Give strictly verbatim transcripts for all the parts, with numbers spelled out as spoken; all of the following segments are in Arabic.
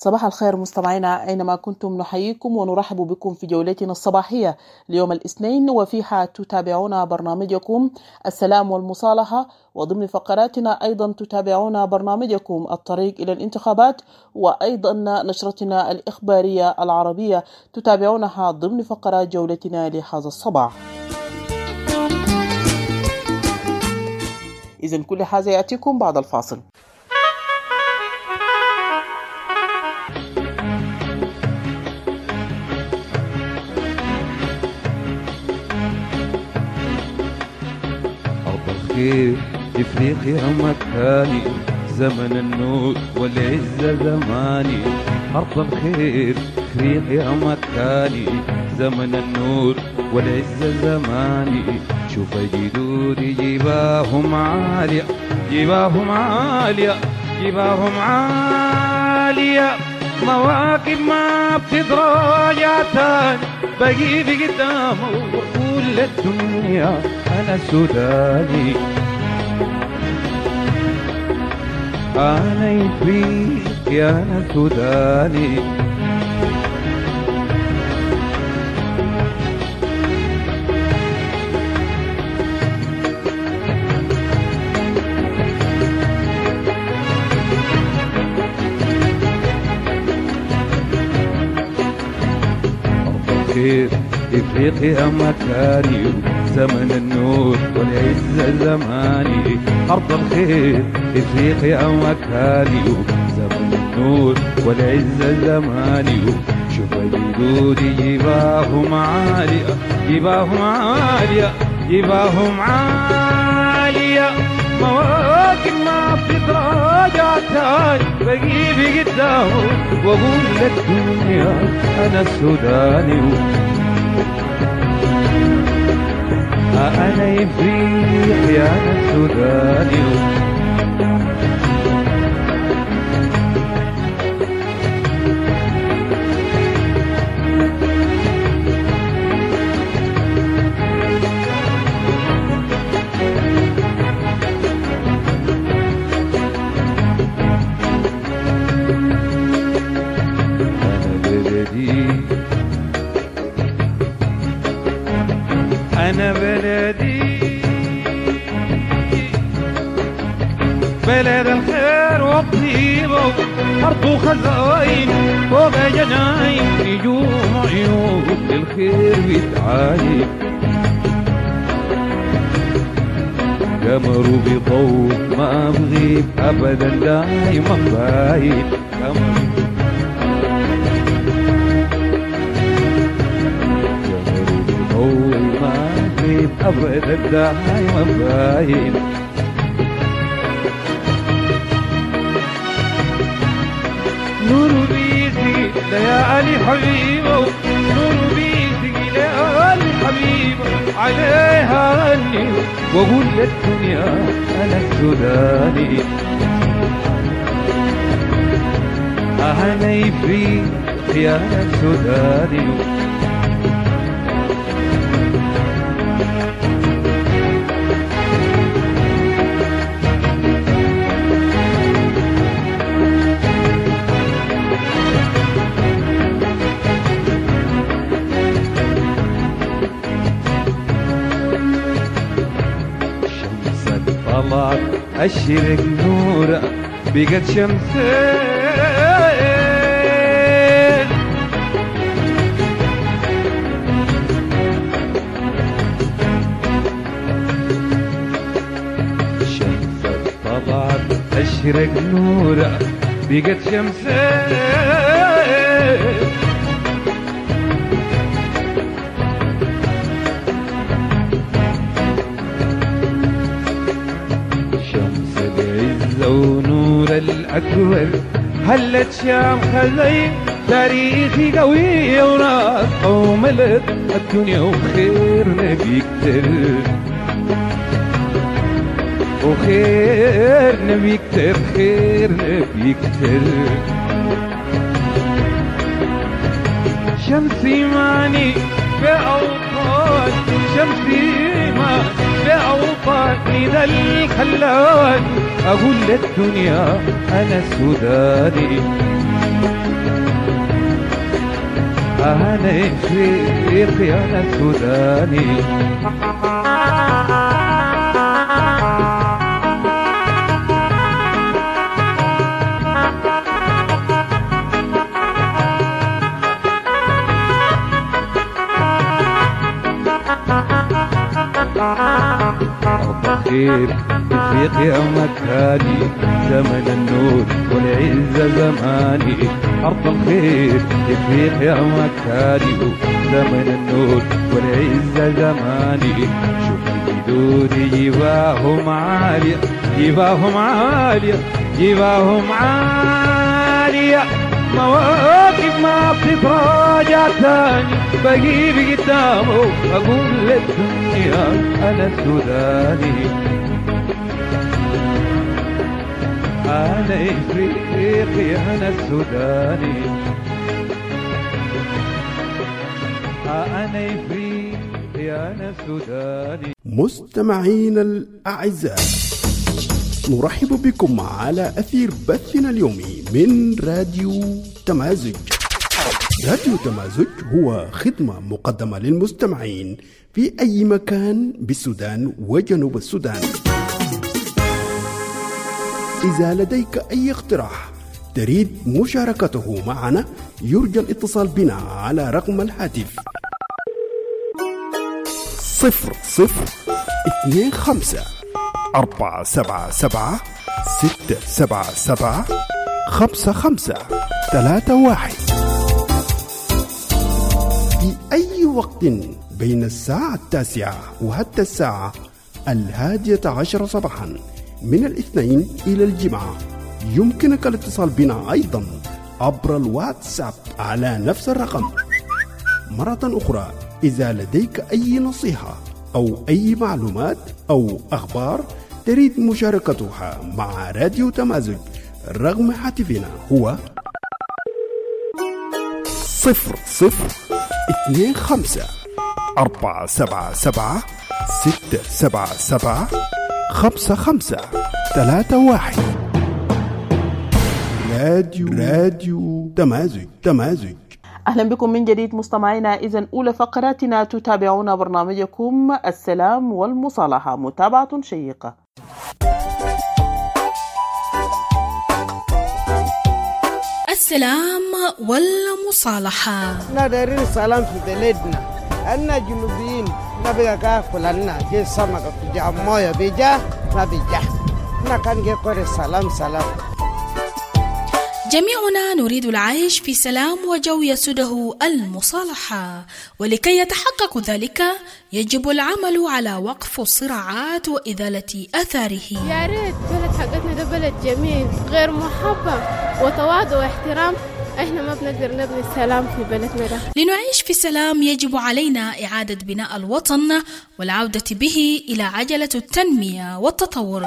صباح الخير مستمعينا أينما كنتم، نحييكم ونرحب بكم في جولتنا الصباحية ليوم الاثنين، وفيها تتابعون برنامجكم السلام والمصالحة، وضمن فقراتنا أيضا تتابعون برنامجكم الطريق إلى الانتخابات، وأيضا نشرتنا الإخبارية العربية تتابعونها ضمن فقرات جولتنا لهذا الصباح. إذن كل هذا يأتيكم بعد الفاصل. الخير إفريقيا مكاني، زمن النور والعزة زماني. أرض الخير إفريقيا مكاني، زمن النور والعزة زماني. شوف جدودي جباهم عالية، جباهم عالية، جباهم عالية. مواكب ما بتتراجع تاني، بقي بقدامه وكل الدنيا أنا سوداني. أنا إفريقي أنا سوداني. خير إفريقيا مكاني، زمن النور والعزة زماني. أرض الخير إفريقيا مكاني، زمن النور والعزة زماني. شوف جدودي جباهم عالية، جباهم عالية، جباهم عالية. مواكب ما بتتراجع تاني، بقي بقدامه واقول للدنيا انا السوداني. انا افريقي انا السوداني. أنا بلدي بلد الخير والطيبة، أرض خزاين فوق جناين، نجوم عيون للخير بتعاين. قمر بضوء ما بغيب أبدا دايما باين. أبدا دايما باين. نور بيتي ليالي حبيبه، نور بيتي ليالي حبيبه. عليها غني واقول للدنيا انا السوداني. انا افريقي انا السوداني. طلعت أشرق نورة بقت شمسين. شمسك طلعت أشرق نورة بقت شمسين. ونور الأكبر هلت شام خزين، تاريخي قوي وناس وملت الدنيا وخيرنا بيكتر، وخيرنا بيكتر، خيرنا بيكتر. شمسي ماني بأوطان، شمسي ما بأوطان إذا الخلان. أقول للدنيا أنا السوداني. أنا إفريقي أنا سوداني أرض الخير إفريقيا مكاني زمن النور والعزة زماني أرض الخير إفريقيا مكاني زمن النور والعزة زماني شوف جدودي جباهم عالية جباهم عالية جباهم عالية مواقف ما بتتراجع تاني بجيب قدامه أقول للدنيا أنا سوداني أنا إفريقي أنا السوداني أنا إفريقي أنا السوداني. مستمعين الأعزاء، نرحب بكم على أثير بثنا اليومي من راديو تمازج. راديو تمازج هو خدمة مقدمة للمستمعين في أي مكان بالسودان وجنوب السودان. إذا لديك أي اقتراح تريد مشاركته معنا يرجى الاتصال بنا على رقم الهاتف صفر صفر اثنين خمسة أربعة سبعة سبعة ستة سبعة سبعة خمسة خمسة ثلاثة واحد في أي وقت بين الساعة التاسعة وحتى الساعة الهادية عشر صباحا من الاثنين إلى الجمعة. يمكنك الاتصال بنا أيضا عبر الواتساب على نفس الرقم. مرة أخرى، إذا لديك أي نصيحة أو أي معلومات أو أخبار تريد مشاركتها مع راديو تمازج، رقم هاتفنا هو صفر صفر اثنين خمسة أربعة سبعة سبعة ستة سبعة سبعة خمسة خمسة ثلاثة واحد. راديو راديو تمازج تمازج. أهلا بكم من جديد مستمعينا. إذن أولى فقراتنا تتابعون برنامجكم السلام والمصالحة، متابعة شيقة. السلام والمصالحة. نادرين السلام في بلدنا، أنا جنوبيين نبغى كاكل أنا جي سمكة بيجا موية بيجا نبيجا نكان جي كوري سلام سلام. جميعنا نريد العيش في سلام وجو يسوده المصالحة، ولكي يتحقق ذلك يجب العمل على وقف الصراعات وإزالة أثاره. يا ريت بلد حقتنا ده بلد جميل غير محبة وتواضع واحترام، احنا ما بنقدر نبني السلام في بلدنا ده. لنعيش في سلام يجب علينا إعادة بناء الوطن والعودة به إلى عجلة التنمية والتطور.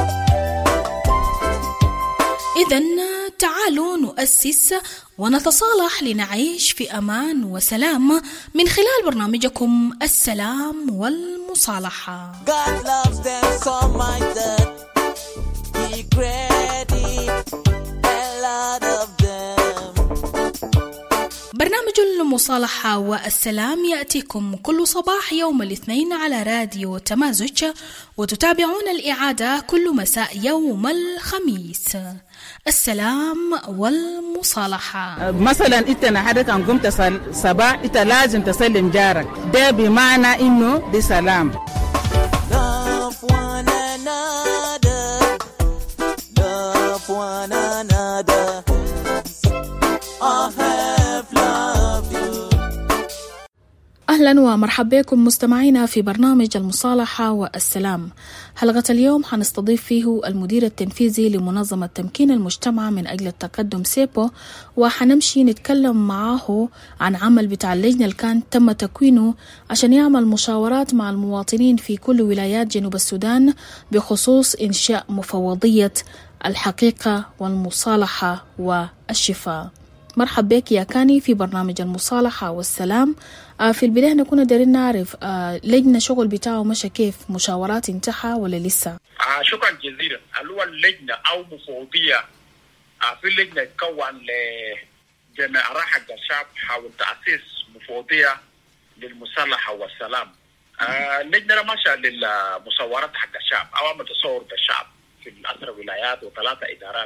إذن تعالوا نؤسس ونتصالح لنعيش في أمان وسلام من خلال برنامجكم السلام والمصالحة. God loves them so much that he created a lot of them. برنامج المصالحة والسلام يأتيكم كل صباح يوم الاثنين على راديو تمازج، وتتابعون الإعادة كل مساء يوم الخميس. السلام والمصالحة. مثلا انت نحدك ان قمت صباح انت لازم تسلم جارك، ده بمعنى انه دي سلام. Love one another, love one another, I have loved you. أهلا ومرحبا بكم مستمعينا في برنامج المصالحة والسلام. حلقة اليوم حنستضيف فيه المدير التنفيذي لمنظمة تمكين المجتمع من أجل التقدم سيبو، وحنمشي نتكلم معاه عن عمل بتاع اللجنة اللي كان تم تكوينه عشان يعمل مشاورات مع المواطنين في كل ولايات جنوب السودان بخصوص إنشاء مفوضية الحقيقة والمصالحة والشفاء. مرحبا بك يا كاني في برنامج المصالحة والسلام. آه في البداية نكون دارين نعرف آه لجنة شغل بتاعه مشى كيف، مشاورات انتهى ولا لسه؟ آه شكرا جزيلا. اللي هو اللجنة أو مفوضية، آه في اللجنة تكون جماعة حق الشعب حول تأسيس مفوضية للمصالحة والسلام. آه اللجنة ماشية للمصورات حق الشعب أو عمل تصور بالشعب في الأسرة ولايات وثلاثة إدارات.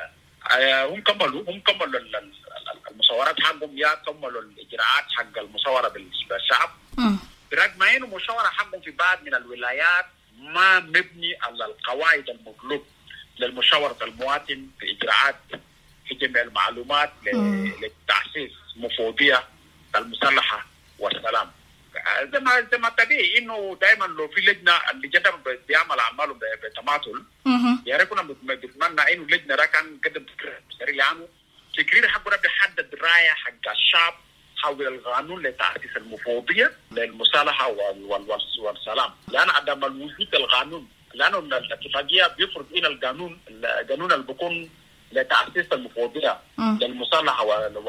آه هم كملوا هم كملوا المصورات حقهم، يا كملوا الإجراءات حق المصورة بالشعب، برغم إنه المشاورة حقهم في بعض من الولايات ما مبني على القواعد المطلوب للمشاورة المواطن في إجراءات في جميع المعلومات لتأسيس مفوضية المصالحة والسلام. زي ما زي ما طبيعي انه دائما لو في لجنه اللجنه بيعمل اعماله بتماثل، يا ريت كنا بنتمنى انه اللجنه ده كان قدم تقرير لانه تقرير حقه بيحدد رايه حق الشعب حول القانون لتأسيس المفوضية للمصالحة والسلام، لأن عدم الوجود القانون، لأنه الاتفاقية بيفرض إن القانون القانون اللي بيكون لتأسيس المفوضية للمصالحة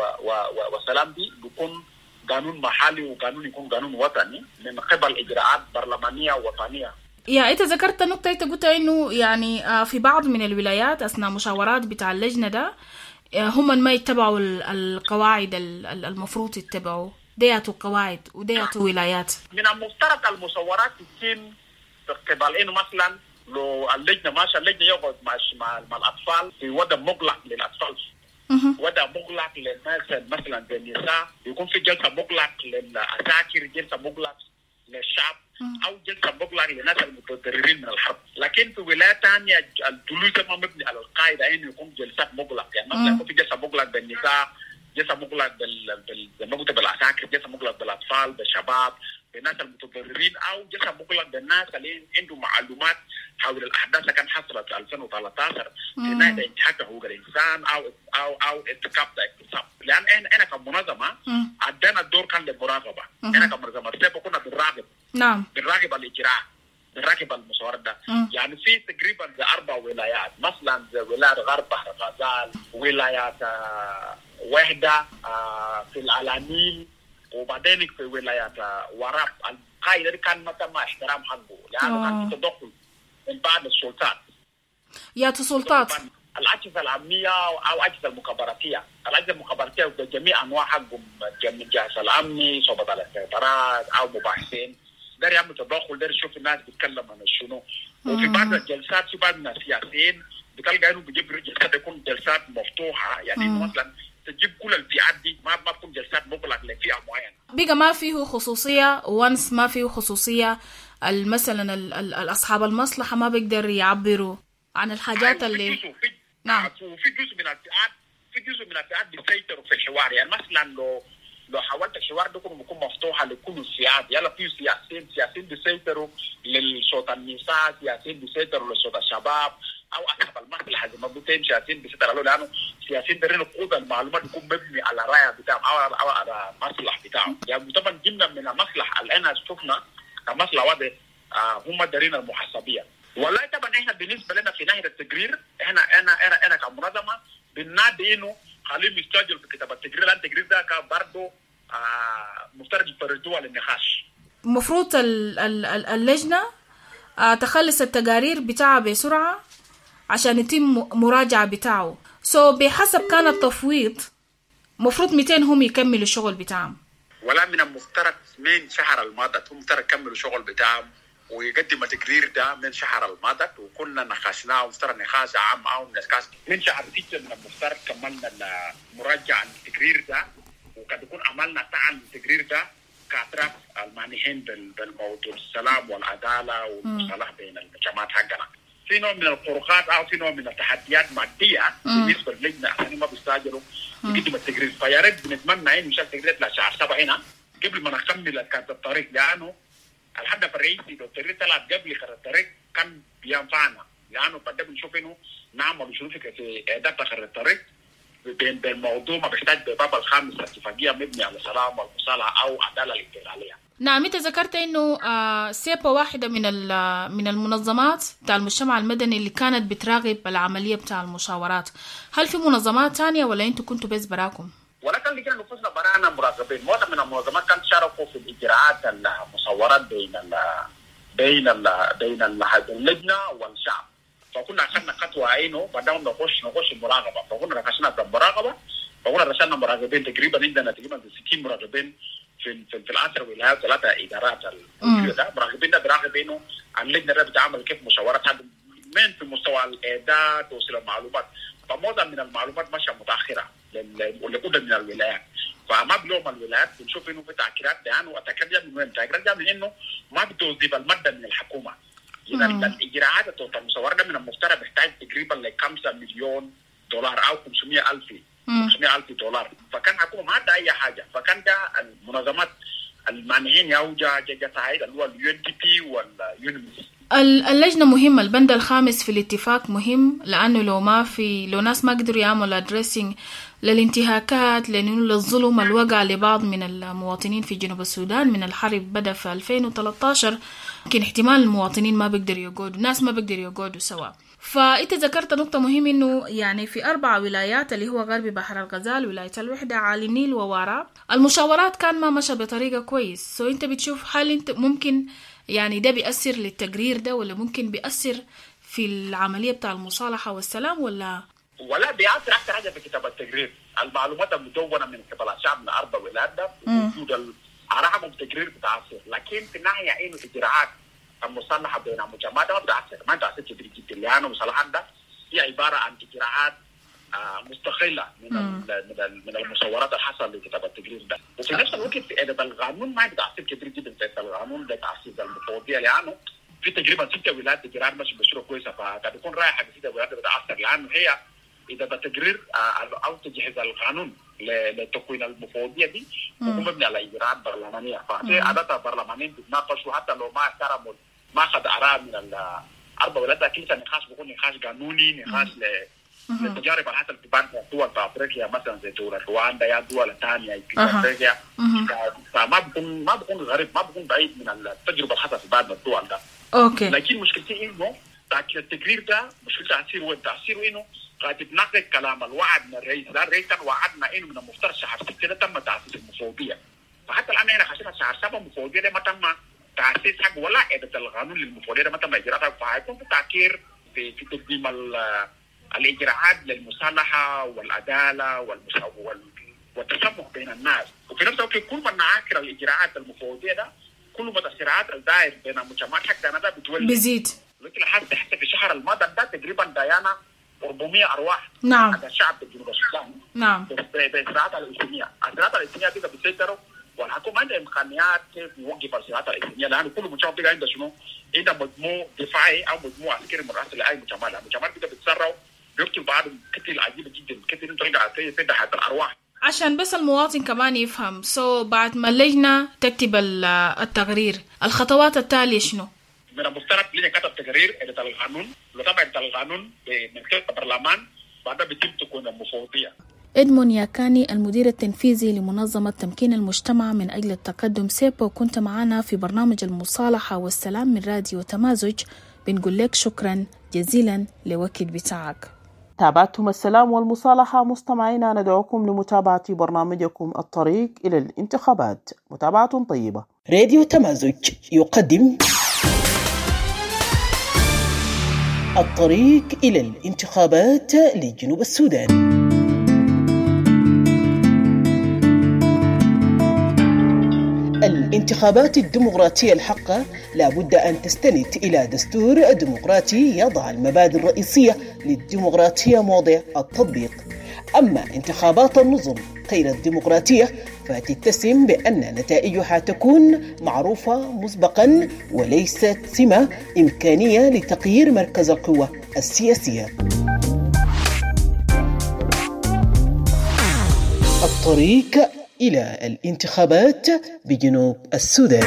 والسلام دي بيكون قانون محلي وقانون يكون قانون وطني من قبل إجراءات برلمانية وطنية. يا انت ذكرت نقطة، انت قلت انه يعني في بعض من الولايات اثناء مشاورات بتاع اللجنة ده هم ما يتبعوا القواعد المفروض يتبعوا، دياتوا قواعد ودياتوا ولايات. من المفترض المصورات تتم قبل انه مثلا لو اللجنة ماشى اللجنة يقعد مع مع الأطفال في وضع مغلق للأطفال، وضع مغلق للناس مثلا زي النساء، يكون في جلسة مغلق للعساكر، جلسة مغلق للشعب، أو جلسة مغلق للناس المتضررين من الحرب. لكن في ولايات ثانية الجلوس ما مبني على القاعدة إنه يكون جلسات مغلق، يعني مثلا يكون في جلسة مغلق بالنساء، جلسة مغلق بال بال بالعساكر، جلسة مغلق بالأطفال، بالشباب، بالناس المتضررين، أو جلسة مغلق بالناس اللي عندهم معلومات حول الأحداث كان حصلت في ألفين وثلاثة عشر في نهاية انتهاك حقوق الإنسان أو أو أو ارتكاب اغتصاب. لأن أنا أنا كمنظمة عندنا الدور كان للمراقبة، أنا كمنظمة سيبا كنا بنراقب نعم بنراقب الإجراء، بنراقب المصور ده. يعني في تقريبا زي أربع ولايات، مثلا زي ولاية غرب بحر غزال، ولاية وحدة في العلانين، وبعدين في ولاية وراب. القاعدة دي كان ما تم احترام حقه لأنه كان في تدخل من بعض السلطات. يا السلطات الأجهزة الأمنية أو الأجهزة المخابراتية، الأجهزة المخابراتية بجميع أنواع حقهم، الجهاز الأمني، صوبات الاستخبارات أو مباحثين، داري يعمل تدخل، داري يشوف الناس بيتكلم عن شنو. وفي بعض الجلسات في بعض من السياسيين بتلقى إنه بيجيب جلسات يكون جلسات مفتوحة، يعني مثلا تجيب كل الفئات دي، ما ما تكون جلسات مغلقة لفئة معينة. بيجا ما فيه خصوصية، وانس ما فيه خصوصية، مثلا الأصحاب المصلحة ما بيقدر يعبروا عن الحاجات اللي في نعم وفي جزء من الفئات في جزء من الفئات بيسيطروا في الحوار. يعني مثلا لو لو حاولت الحوار ده يكون مفتوحة لكل الفئات، يلا في سياسيين سياسيين بيسيطروا للصوت النساء، سياسيين بيسيطروا لصوت الشباب، أو أصحاب المصلحة زي ما بتقول سياسيين بيسيطروا له، لأنه سياسيين دارين يقودوا المعلومات يكون مبني على راية بتاعهم أو أو على مصلحة بتاعهم. يعني طبعا جملة من المصلحة اللي أنا شفنا كمصلحة واحدة آه هم دارين المحاسبية. والله طبعا احنا بالنسبه لنا في ناحيه التقرير، احنا انا انا انا كمنظمه بننادي انه خليهم يستعجلوا في كتابه التقرير، لان التقرير ده كان برضه آه مفترض يفرضوه للنقاش. المفروض اللجنه آه تخلص التقارير بتاعها بسرعه عشان يتم مراجعه بتاعه. سو so بحسب كان التفويض مفروض مئتين هم يكملوا الشغل بتاعهم، ولا من المفترض من شهر الماضي هم مفترض يكملوا الشغل بتاعهم ويقدم التقرير ده من شهر الماضي، وكنا نقاشناه ومفترض نقاش عام او نقاش من شهر ستة من المفترض كملنا المراجعة التقرير ده، وقد يكون عملنا تعال التقرير ده كأطراف المعنيين بالموضوع السلام والعدالة والمصالحة بين الجماعات حقنا. في نوع من الفروقات او في نوع من التحديات مادية بالنسبة للجنة عشان ما بيستعجلوا يقدموا التقرير، فيا ريت بنتمنى انه يشال التقرير لشهر سبعة هنا قبل ما نكمل كانت الطريق، لانه الهدف الرئيسي لو التقرير طلع قبل خط الطريق كان بينفعنا، لانه بعد بنشوف انه نعمل شنو في اعداد خط الطريق بين بالموضوع ما بيحتاج بباب الخامس اتفاقيه مبنيه على السلام والمصالحه او عداله الانتقاليه. نعم، انت ذكرت انه آه سيبا واحده من من المنظمات بتاع المجتمع المدني اللي كانت بتراقب العمليه بتاع المشاورات. هل في منظمات تانية ولا انتوا كنتوا بس براكم؟ ولكن لجان نفوسنا برانا مراقبين. معظم من المنظمات كانت شاركوا في الاجراءات المصورات بين ال بين ال بين اللجنه والشعب، فكنا اخذنا خطوه انه بدأنا نخش نخش المراقبه، فكنا نخشنا في المراقبه فهنا رسلنا مراقبين تقريبا عندنا تقريبا ستين مراقبين في في, في العشر ولايات ثلاثه ادارات الموجوده ده مراقبين ده بيراقبوا عن اللجنه ده بتعمل كيف مشاورات هذا من في مستوى الاعداد توصيل المعلومات. فمعظم من المعلومات ماشيه متاخره لكل من الولايات. فما بلوم الولايات بنشوف انه في تاكيدات يعني وتاكيد من وين؟ تاكيدات من انه ما بتوظف الماده من الحكومه. اذا الاجراءات المصوره ده من المفترض بيحتاج تقريبا ل خمسة مليون دولار او خمسمائة ألف خمسمائة ألف دولار. فكان الحكومه ما عندها اي حاجه. فكان ده المنظمات المعنيين يا جا جا سايد اللي هو اليو ان دي بي واليونيمس. اللجنة مهمة. البند الخامس في الاتفاق مهم لأنه لو ما في لو ناس ما قدروا يعملوا أدريسينج للانتهاكات للظلم الوقع لبعض من المواطنين في جنوب السودان من الحرب بدأ في ألفين وثلاثة عشر، يمكن احتمال المواطنين ما بيقدروا يقعدوا، الناس ما بيقدروا يقعدوا سوا. فأنت ذكرت نقطة مهمة إنه يعني في أربع ولايات اللي هو غربي بحر الغزال، ولاية الوحدة، عالي النيل، ووارا، المشاورات كان ما مشى بطريقة كويس. سو أنت بتشوف هل أنت ممكن يعني ده بيأثر للتقرير ده ولا ممكن بيأثر في العملية بتاع المصالحة والسلام ولا ولا بيأثر أكثر حاجة في كتاب التقرير؟ المعلومات المدونة من قبل الشعب من أربع ولايات ده وجود الأرقام التقرير بتأثر، لكن في الناحية إنه إجراءات المصالحة بين المجتمعات ما بتأثر ما بتأثر كبير جدا. لأنه المصالحات ده هي عبارة عن إجراءات مستقلة من من من المصورات اللي حصل لكتاب التقرير ده. وفي نفس الوقت في إدارة القانون ما بتأثر كبير جدا في القانون ده تأثير المفوضية. لأنه في تقريبا ستة ولايات إجراءات مش بشروع كويسة، فقد يكون رايحة في ستة ولايات بتأثر لأنه هي إذا بتقرير أو تجهيز القانون لتكوين المفوضية دي يكون مبني على إجراءات برلمانية. فهي عادة البرلمانيين بيتناقشوا حتى لو ما احترموا ما أخذ آراء من الأربع ولايات، أكيد النقاش بيكون نقاش قانوني، نقاش للتجارب اللي حصلت في بعض الدول في أفريقيا مثلا زي دول رواندا يا دول ثانية في أفريقيا. فما بيكون ما بيكون غريب ما بيكون بعيد من التجربة اللي حصلت في بعض الدول ده. أوكي. لكن مشكلتي إنه تأكيد التقرير ده مشكلة تأثيره والتأثير إنه قاعد يتناقض كلام الوعد من الرئيس. لا الرئيس كان وعدنا إنه من المفترض شهر ستة تم تأسيس المفوضية، فحتى الآن إحنا خشينا شهر سبعة المفوضية ده ما تم تأسيس حق ولا إعادة القانون للمفوضية ده ما تم إجراءها. فهيكون في تأخير في في تقديم الإجراءات للمصالحة والعدالة والتسامح بين الناس. وفي نفس الوقت كل ما نعاكر الإجراءات المفوضية ده كل ما تأثيرات الدائر بين المجتمعات حقنا ده بتولد بزيد. لكن حتى حتى في الشهر الماضي ده تقريبا ديانا أربعمائة أرواح. نعم. هذا الشعب جنوب السودان. نعم. بالإجراءات الإسلامية، الإجراءات الإسلامية دي بتسيطروا والحكومة عندها إمكانيات كيف يوقف الإجراءات الإسلامية لأن كل مجتمع بيجا عنده شنو؟ عنده مجموع دفاعي أو مجموع عسكري مراسل لأي مجتمع. المجتمعات بيجا بتسرعوا بيقتلوا بعضهم قتل عجيب جدا، قتل طريقة في تحت الأرواح. عشان بس المواطن كمان يفهم. سو so, بعد ما اللجنة تكتب التقرير الخطوات التالية شنو؟ من المفترض لجنة كتب تقرير إدارة القانون، لو تم إدارة القانون من قبل البرلمان بعدها بيتم تكون المفوضية. إدمون ياكاني المدير التنفيذي لمنظمة تمكين المجتمع من أجل التقدم سيبا، وكنت معنا في برنامج المصالحة والسلام من راديو تمازج. بنقول لك شكرا جزيلا لوقت بتاعك. تابعتم السلام والمصالحة. مستمعينا ندعوكم لمتابعة برنامجكم الطريق إلى الانتخابات. متابعة طيبة. راديو تمازج يقدم الطريق إلى الانتخابات لجنوب السودان. الانتخابات الديمقراطية الحقة لابد أن تستند إلى دستور ديمقراطي يضع المبادئ الرئيسية للديمقراطية موضع التطبيق. أما انتخابات النظم غير الديمقراطية فتتسم بأن نتائجها تكون معروفة مسبقا وليست سمة إمكانية لتغيير مركز القوة السياسية. الطريق إلى الانتخابات بجنوب السودان.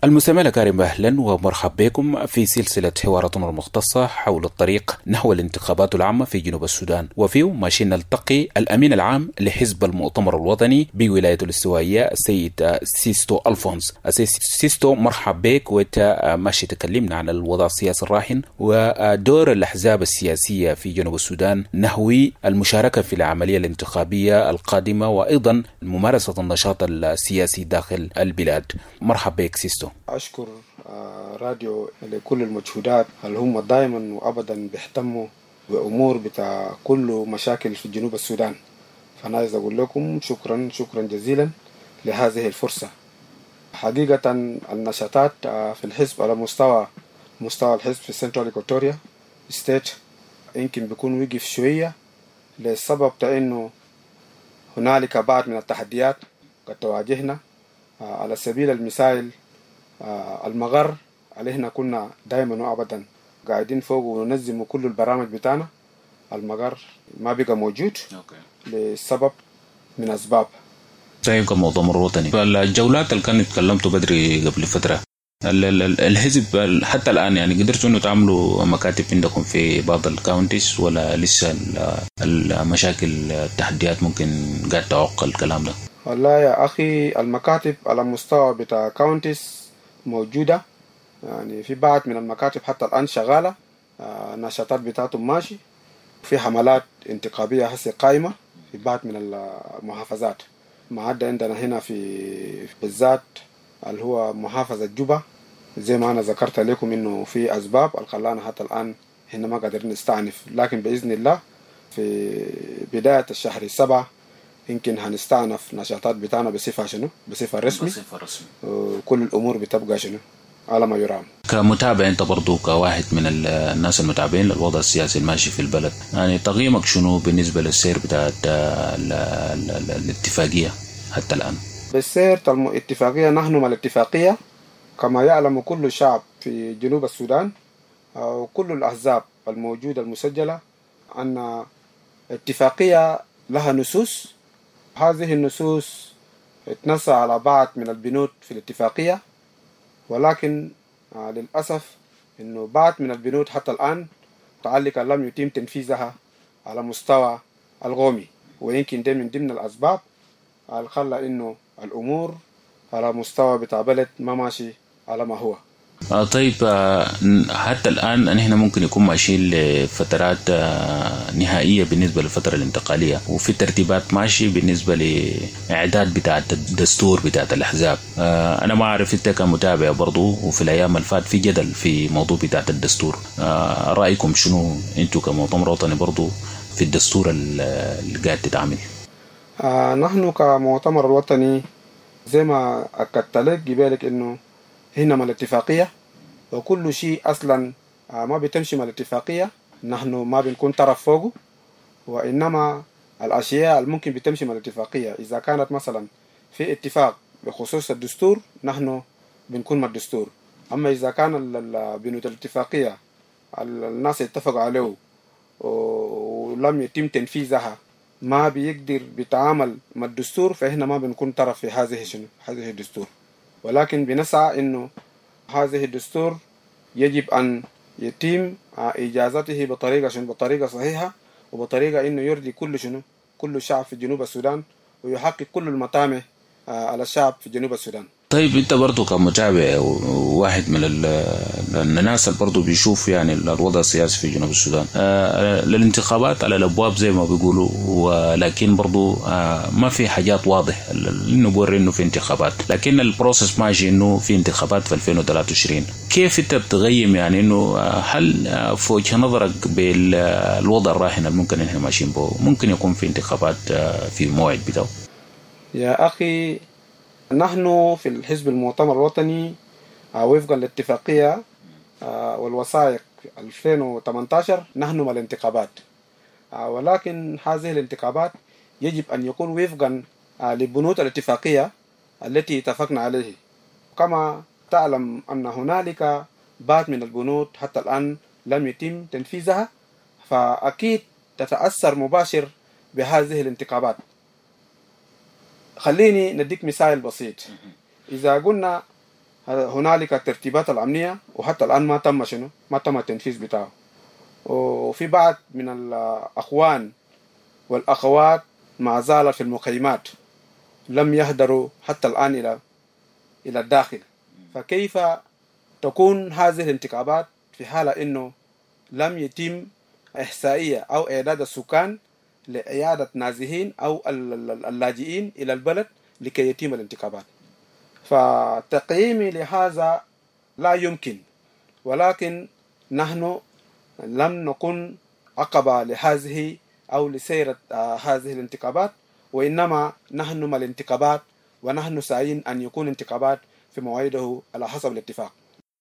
المستمعين الكرام، أهلا ومرحبا بكم في سلسلة حواراتنا المختصة حول الطريق نحو الانتخابات العامة في جنوب السودان، وفيه ماشي نلتقي الأمين العام لحزب المؤتمر الوطني بولاية الاستوائية السيد سيستو ألفونس. السيد سيستو مرحب بك، وانت ماشي تكلمنا عن الوضع السياسي الراهن ودور الأحزاب السياسية في جنوب السودان نحو المشاركة في العملية الانتخابية القادمة وأيضا ممارسة النشاط السياسي داخل البلاد. مرحب بك سيستو. أشكر راديو لكل المجهودات اللي هم دائما وأبدا بيهتموا بأمور بتاع كل مشاكل في جنوب السودان. فأنا عايز أقول لكم شكرا شكرا جزيلا لهذه الفرصة. حقيقة النشاطات في الحزب على مستوى مستوى الحزب في سنترال إيكواتوريا ستيت يمكن بيكون وقف شوية للسبب تأنه هنالك بعض من التحديات قد تواجهنا. على سبيل المثال المغر علينا كنا دائما وابدا قاعدين فوق وننظم كل البرامج بتاعنا. المغر ما بقى موجود لسبب من اسباب. طيب كمؤتمر وطني، الجولات اللي كانوا تكلمتوا بدري قبل فتره، الحزب حتى الان يعني قدرتوا انه تعملوا مكاتب عندكم في بعض الكاونتيز ولا لسه المشاكل التحديات ممكن قاعد تعوق الكلام ده؟ والله يا أخي المكاتب على مستوى بتاع كاونتيز موجودة، يعني في بعض من المكاتب حتى الآن شغالة، النشاطات بتاعتهم ماشي، في حملات انتخابية هسه قائمة في بعض من المحافظات. ما عدا عندنا هنا في بالذات اللي هو محافظة جوبا، زي ما أنا ذكرت لكم إنه في أسباب الخلانا حتى الآن هنا ما قادرين نستعنف، لكن بإذن الله في بداية الشهر السبعة يمكن هنستعنف نشاطات بتاعنا بصفة شنو؟ بصفة رسمي. بصفة رسمي. وكل الأمور بتبقى شنو؟ على ما يرام. كمتابع أنت برضو كواحد من الناس المتابعين للوضع السياسي الماشي في البلد، يعني تقييمك شنو بالنسبة للسير بتاع الاتفاقية حتى الآن؟ بالسير الاتفاقية نحن مع الاتفاقية كما يعلم كل شعب في جنوب السودان وكل الأحزاب الموجودة المسجلة أن اتفاقية لها نصوص. هذه النصوص اتنص على بعض من البنود في الاتفاقية، ولكن آه للأسف إنه بعض من البنود حتى الآن متعلقة لم يتم تنفيذها على مستوى القومي، ويمكن ده من ضمن الأسباب اللي خلى إنه الأمور على مستوى بتاع بلد ما ماشي على ما هو. آه طيب، آه حتى الآن نحن ممكن يكون ماشيين لفترات آه نهائية بالنسبة للفترة الانتقالية، وفي ترتيبات ماشي بالنسبة لإعداد بتاعة الدستور بتاعة الأحزاب. آه أنا ما أعرف أنت كمتابع برضو، وفي الأيام الفات في جدل في موضوع بتاعة الدستور. آه رأيكم شنو أنتوا كمؤتمر وطني برضو في الدستور اللي قاعد تتعامل؟ آه نحن كمؤتمر الوطني زي ما أكدت لك قبالك إنه هنا مع الاتفاقية، وكل شيء أصلا ما بتمشي مع الاتفاقية نحن ما بنكون طرف فوقه، وإنما الأشياء الممكن بتمشي مع الاتفاقية إذا كانت مثلا في اتفاق بخصوص الدستور نحن بنكون مع الدستور. أما إذا كان بنود الاتفاقية الناس اتفقوا عليه ولم يتم تنفيذها ما بيقدر بيتعامل مع الدستور، فإحنا ما بنكون طرف في هذه شنو هذه الدستور، ولكن بنسعى إنه هذه الدستور يجب أن يتم إجازته بطريقة شنو بطريقة صحيحة وبطريقة إنه يرضي كل شنو كل شعب في جنوب السودان ويحقق كل المطامع على الشعب في جنوب السودان. طيب انت برضو كمتابع وواحد من الناس اللي برضو بيشوف يعني الوضع السياسي في جنوب السودان، آه للانتخابات على الابواب زي ما بيقولوا، ولكن برضو آه ما في حاجات واضح انه بوري انه في انتخابات، لكن البروسيس ماشي انه في انتخابات في ألفين وثلاثة وعشرين. كيف انت بتقيم يعني انه هل آه في وجه نظرك بالوضع الراهن الممكن احنا ماشيين به ممكن يكون في انتخابات آه في موعد بتاعه؟ يا اخي نحن في الحزب المؤتمر الوطني وفقا للاتفاقية والوثائق ألفين وثمانية عشر نحن مع الانتخابات، ولكن هذه الانتخابات يجب أن يكون وفقا لبنود الاتفاقية التي اتفقنا عليه. كما تعلم أن هنالك بعض من البنود حتى الآن لم يتم تنفيذها، فأكيد تتأثر مباشر بهذه الانتخابات. خليني نديك مثال بسيط. إذا قلنا هنالك الترتيبات الأمنية وحتى الآن ما تم شنو ما تم التنفيذ بتاعه. وفي بعض من الأخوان والأخوات ما زال في المخيمات لم يهدروا حتى الآن إلى إلى الداخل. فكيف تكون هذه الانتخابات في حالة إنه لم يتم إحصائية أو إعداد السكان لإعادة نازحين أو اللاجئين إلى البلد لكي يتم الانتخابات؟ فتقييمي لهذا لا يمكن، ولكن نحن لم نكن عقبة لهذه أو لسيرة هذه الانتخابات، وإنما نحن مع الانتخابات ونحن سعيين أن يكون انتخابات في مواعيده على حسب الاتفاق.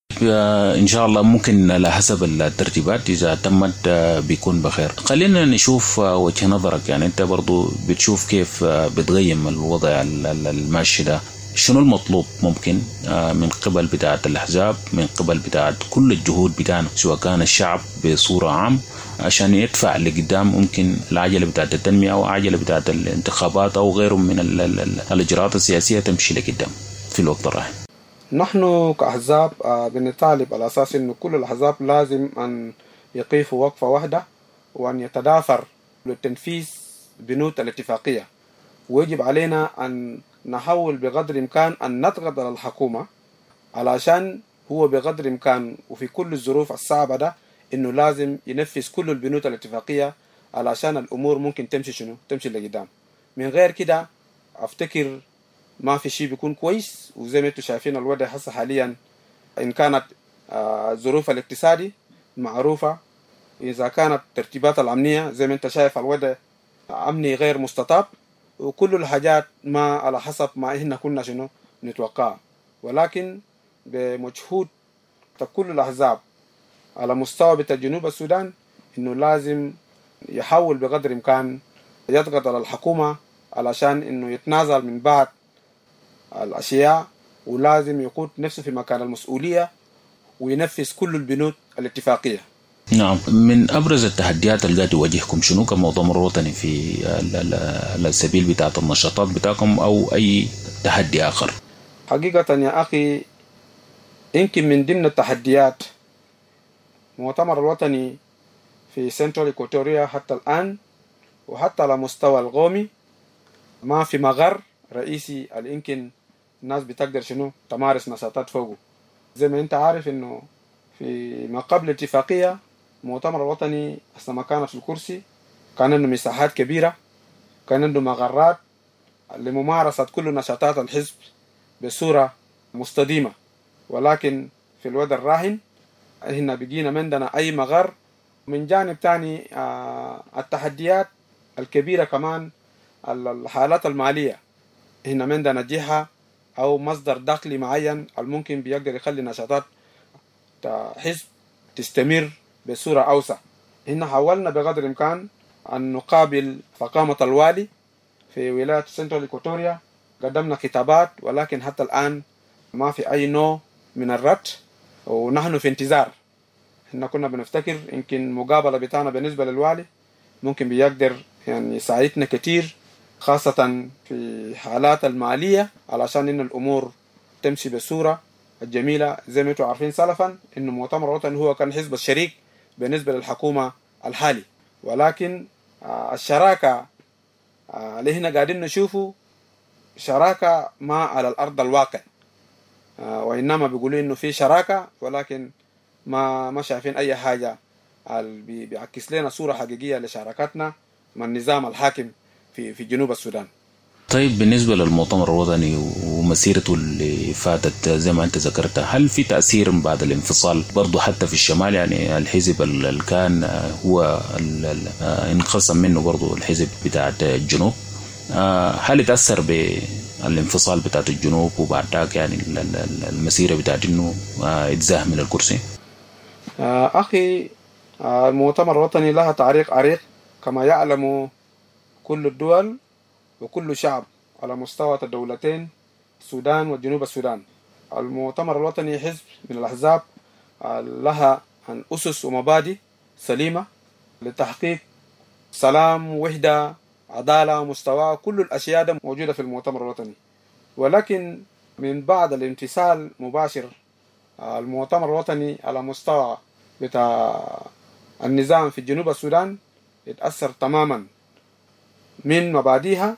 إن شاء الله ممكن على حسب الترتيبات إذا تمت بيكون بخير. خلينا نشوف وجه نظرك، يعني أنت برضو بتشوف كيف بتغيم الوضع الماشي ده، شنو المطلوب ممكن من قبل بتاعة الأحزاب، من قبل بتاعة كل الجهود بتاعنا سواء كان الشعب بصورة عام عشان يدفع لقدام ممكن العجلة بتاعة التنمية أو عجلة بتاعة الانتخابات أو غيره من الإجراءات السياسية تمشي لقدام في الوقت الراهن؟ نحن كأحزاب بنطالب على أساس أن كل الأحزاب لازم أن يقفوا وقفة واحدة وأن يتضافر للتنفيذ بنود الاتفاقية، ويجب علينا أن نحاول بقدر الإمكان أن نضغط على الحكومة علشان هو بقدر الإمكان وفي كل الظروف الصعبة ده إنه لازم ينفذ كل البنود الاتفاقية علشان الأمور ممكن تمشي شنو تمشي لقدام. من غير كده أفتكر ما في شيء بيكون كويس. وزي ما انتم شايفين الوضع هسه حاليا إن كانت الظروف الاقتصادي معروفة، إذا كانت الترتيبات الأمنية زي ما انت شايف الوضع أمني غير مستطاب، وكل الحاجات ما على حسب ما إحنا كنا شنو نتوقع. ولكن بمجهود كل الأحزاب على مستوى بتاع جنوب السودان إنه لازم يحاول بقدر الإمكان يضغط على الحكومة علشان إنه يتنازل من بعض الأشياء، ولازم يقود نفسه في مكان المسؤولية وينفذ كل البنود الاتفاقية. نعم. من أبرز التحديات اللي قاعد تواجهكم شنو كمؤتمر وطني في السبيل بتاعة النشاطات بتاعكم أو أي تحدي آخر؟ حقيقة يا أخي يمكن من ضمن التحديات المؤتمر الوطني في سنترال إيكواتوريا حتى الآن وحتى على مستوى القومي ما في مغر رئيسي اللي يمكن الناس بتقدر شنو تمارس نشاطات فوقه. زي ما انت عارف انه في ما قبل اتفاقية المؤتمر الوطني أصلا ما كان في الكرسي كان عنده مساحات كبيرة، كان عنده مغرات لممارسة كل نشاطات الحزب بصورة مستديمة. ولكن في الوضع الراهن هنا بقينا عندنا أي مغر. من جانب تاني آه التحديات الكبيرة كمان الحالات المالية، هنا عندنا جهة أو مصدر دخلي معين الممكن بيقدر يخلي نشاطات حزب تستمر بصورة أوسع. هنا حاولنا بقدر الإمكان أن نقابل فقامة الوالي في ولاية سنترال إيكواتوريا، قدمنا كتابات ولكن حتى الآن ما في أي نوع من الرد، ونحن في انتظار. هنا كنا بنفتكر يمكن مقابلة بتاعنا بالنسبة للوالي ممكن بيقدر يعني يساعدنا كتير خاصة في حالات المالية علشان إن الأمور تمشي بصورة الجميلة. زي ما انتم عارفين سلفا إنه مؤتمر الوطني هو كان حزب الشريك بالنسبة للحكومة الحالي، ولكن الشراكة اللي هنا قاعدين نشوفه شراكة ما على الأرض الواقع، وإنما بيقولوا إنه في شراكة ولكن ما ما شايفين أي حاجة بيعكس لنا صورة حقيقية لشراكتنا مع النظام الحاكم في في جنوب السودان. طيب بالنسبة للمؤتمر الوطني ومسيرته اللي فاتت زي ما أنت ذكرتها، هل في تأثير بعد الانفصال برضو حتى في الشمال؟ يعني الحزب اللي كان هو انقسم منه برضو الحزب بتاع الجنوب، هل تأثر بالانفصال بتاع الجنوب وبعد ذاك يعني المسيرة بتاعت إنه إتزاه من الكرسي؟ أخي المؤتمر الوطني لها تاريخ عريق كما يعلم كل الدول وكل شعب على مستوى الدولتين السودان وجنوب السودان. المؤتمر الوطني حزب من الأحزاب لها أسس ومبادئ سليمة لتحقيق سلام، وحدة، عدالة، مستوى، كل الأشياء موجودة في المؤتمر الوطني. ولكن من بعد الامتثال مباشر المؤتمر الوطني على مستوى بتاع النظام في جنوب السودان يتأثر تماما من مبادئها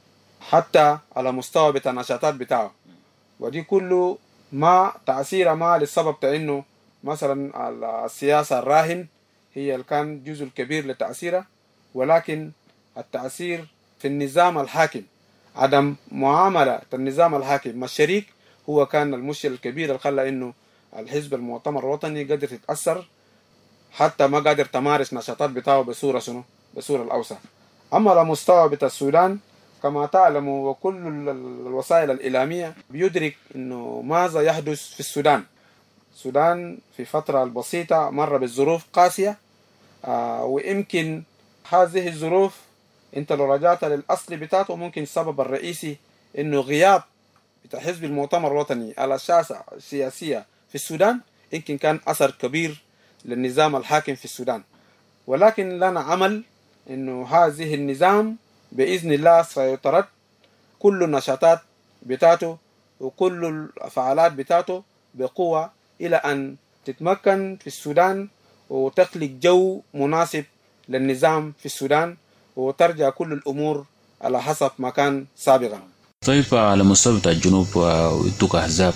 حتى على مستوى بتاع النشاطات بتاعه. ودي كله ما تأثير ما للسبب تأنه مثلا السياسة الراهن هي اللي كان جزء كبير لتأثيره، ولكن التأثير في النظام الحاكم، عدم معاملة النظام الحاكم مع الشريك هو كان المشكلة الكبير اللي خلى إنه الحزب المؤتمر الوطني قدر يتأثر حتى ما قادر تمارس نشاطات بتاعه بصورة شنو بصورة الأوسع. أما على مستوى بتاع السودان كما تعلموا وكل الوسائل الإعلامية بيدرك إنه ماذا يحدث في السودان. السودان في فترة البسيطة مر بالظروف قاسية، آه ويمكن هذه الظروف انت لو رجعت للأصل بتاعته ممكن السبب الرئيسي إنه غياب بتاع حزب المؤتمر الوطني على الساحة السياسية في السودان يمكن كان أثر كبير للنظام الحاكم في السودان. ولكن لنا عمل إنه هذه النظام بإذن الله سيطرد كل النشاطات بتاعته وكل الفعالات بتاعته بقوة إلى أن تتمكن في السودان وتخلق جو مناسب للنظام في السودان وترجع كل الأمور على حسب ما كان سابقا. طيب على مستوى الجنوب انتوا كأحزاب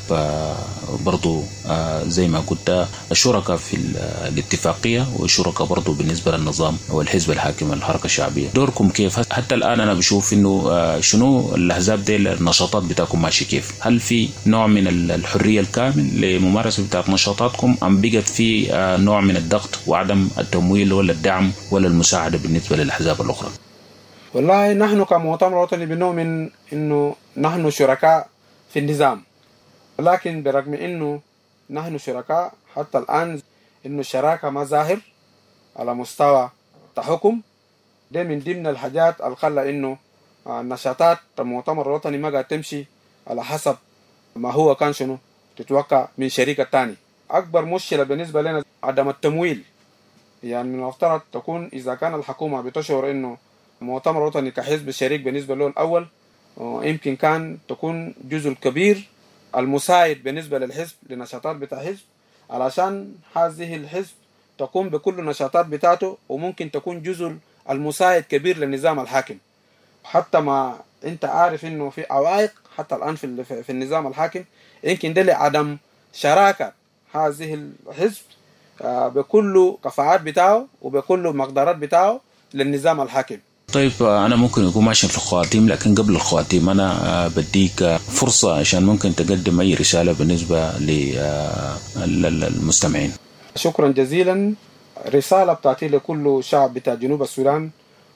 برضو زي ما قلت الشركاء في الاتفاقية والشركاء برضو بالنسبة للنظام والحزب الحاكم الحركة الشعبية، دوركم كيف؟ حتى الآن أنا بشوف إنه شنو الأحزاب دي النشاطات بتاعكم ماشي كيف؟ هل في نوع من الحرية الكامل لممارسة بتاعت نشاطاتكم أم بقت في نوع من الضغط وعدم التمويل ولا الدعم ولا المساعدة بالنسبة للأحزاب الأخرى؟ والله نحن كمؤتمر وطني بنؤمن إنه نحن شركاء في النظام، ولكن برغم إنه نحن شركاء حتى الآن إنه الشراكة ما ظاهر على مستوى تحكم. ده من ضمن الحاجات اللي خلى إنه النشاطات المؤتمر الوطني ما قاعد تمشي على حسب ما هو كان شنو تتوقع من شريك الثاني. أكبر مشكلة بالنسبة لنا عدم التمويل. يعني من المفترض تكون إذا كان الحكومة بتشعر إنه المؤتمر الوطني كحزب شريك بالنسبة له الأول، يمكن كان تكون جزء كبير المساعد بالنسبة للحزب لنشاطات بتاع حزب علشان هذه الحزب تقوم بكل النشاطات بتاعته، وممكن تكون جزء المساعد كبير للنظام الحاكم. حتى ما انت عارف انه في عوائق حتى الآن في في النظام الحاكم، يمكن ده لعدم شراكة هذه الحزب بكل كفاءات بتاعه وبكل مقدرات بتاعه للنظام الحاكم. طيب أنا ممكن يكون ماشي في الخواتيم، لكن قبل الخواتيم أنا بديك فرصة عشان ممكن تقدم أي رسالة بالنسبة للمستمعين. شكرا جزيلا. رسالة بتاعتي لكل شعب بتاع جنوب السودان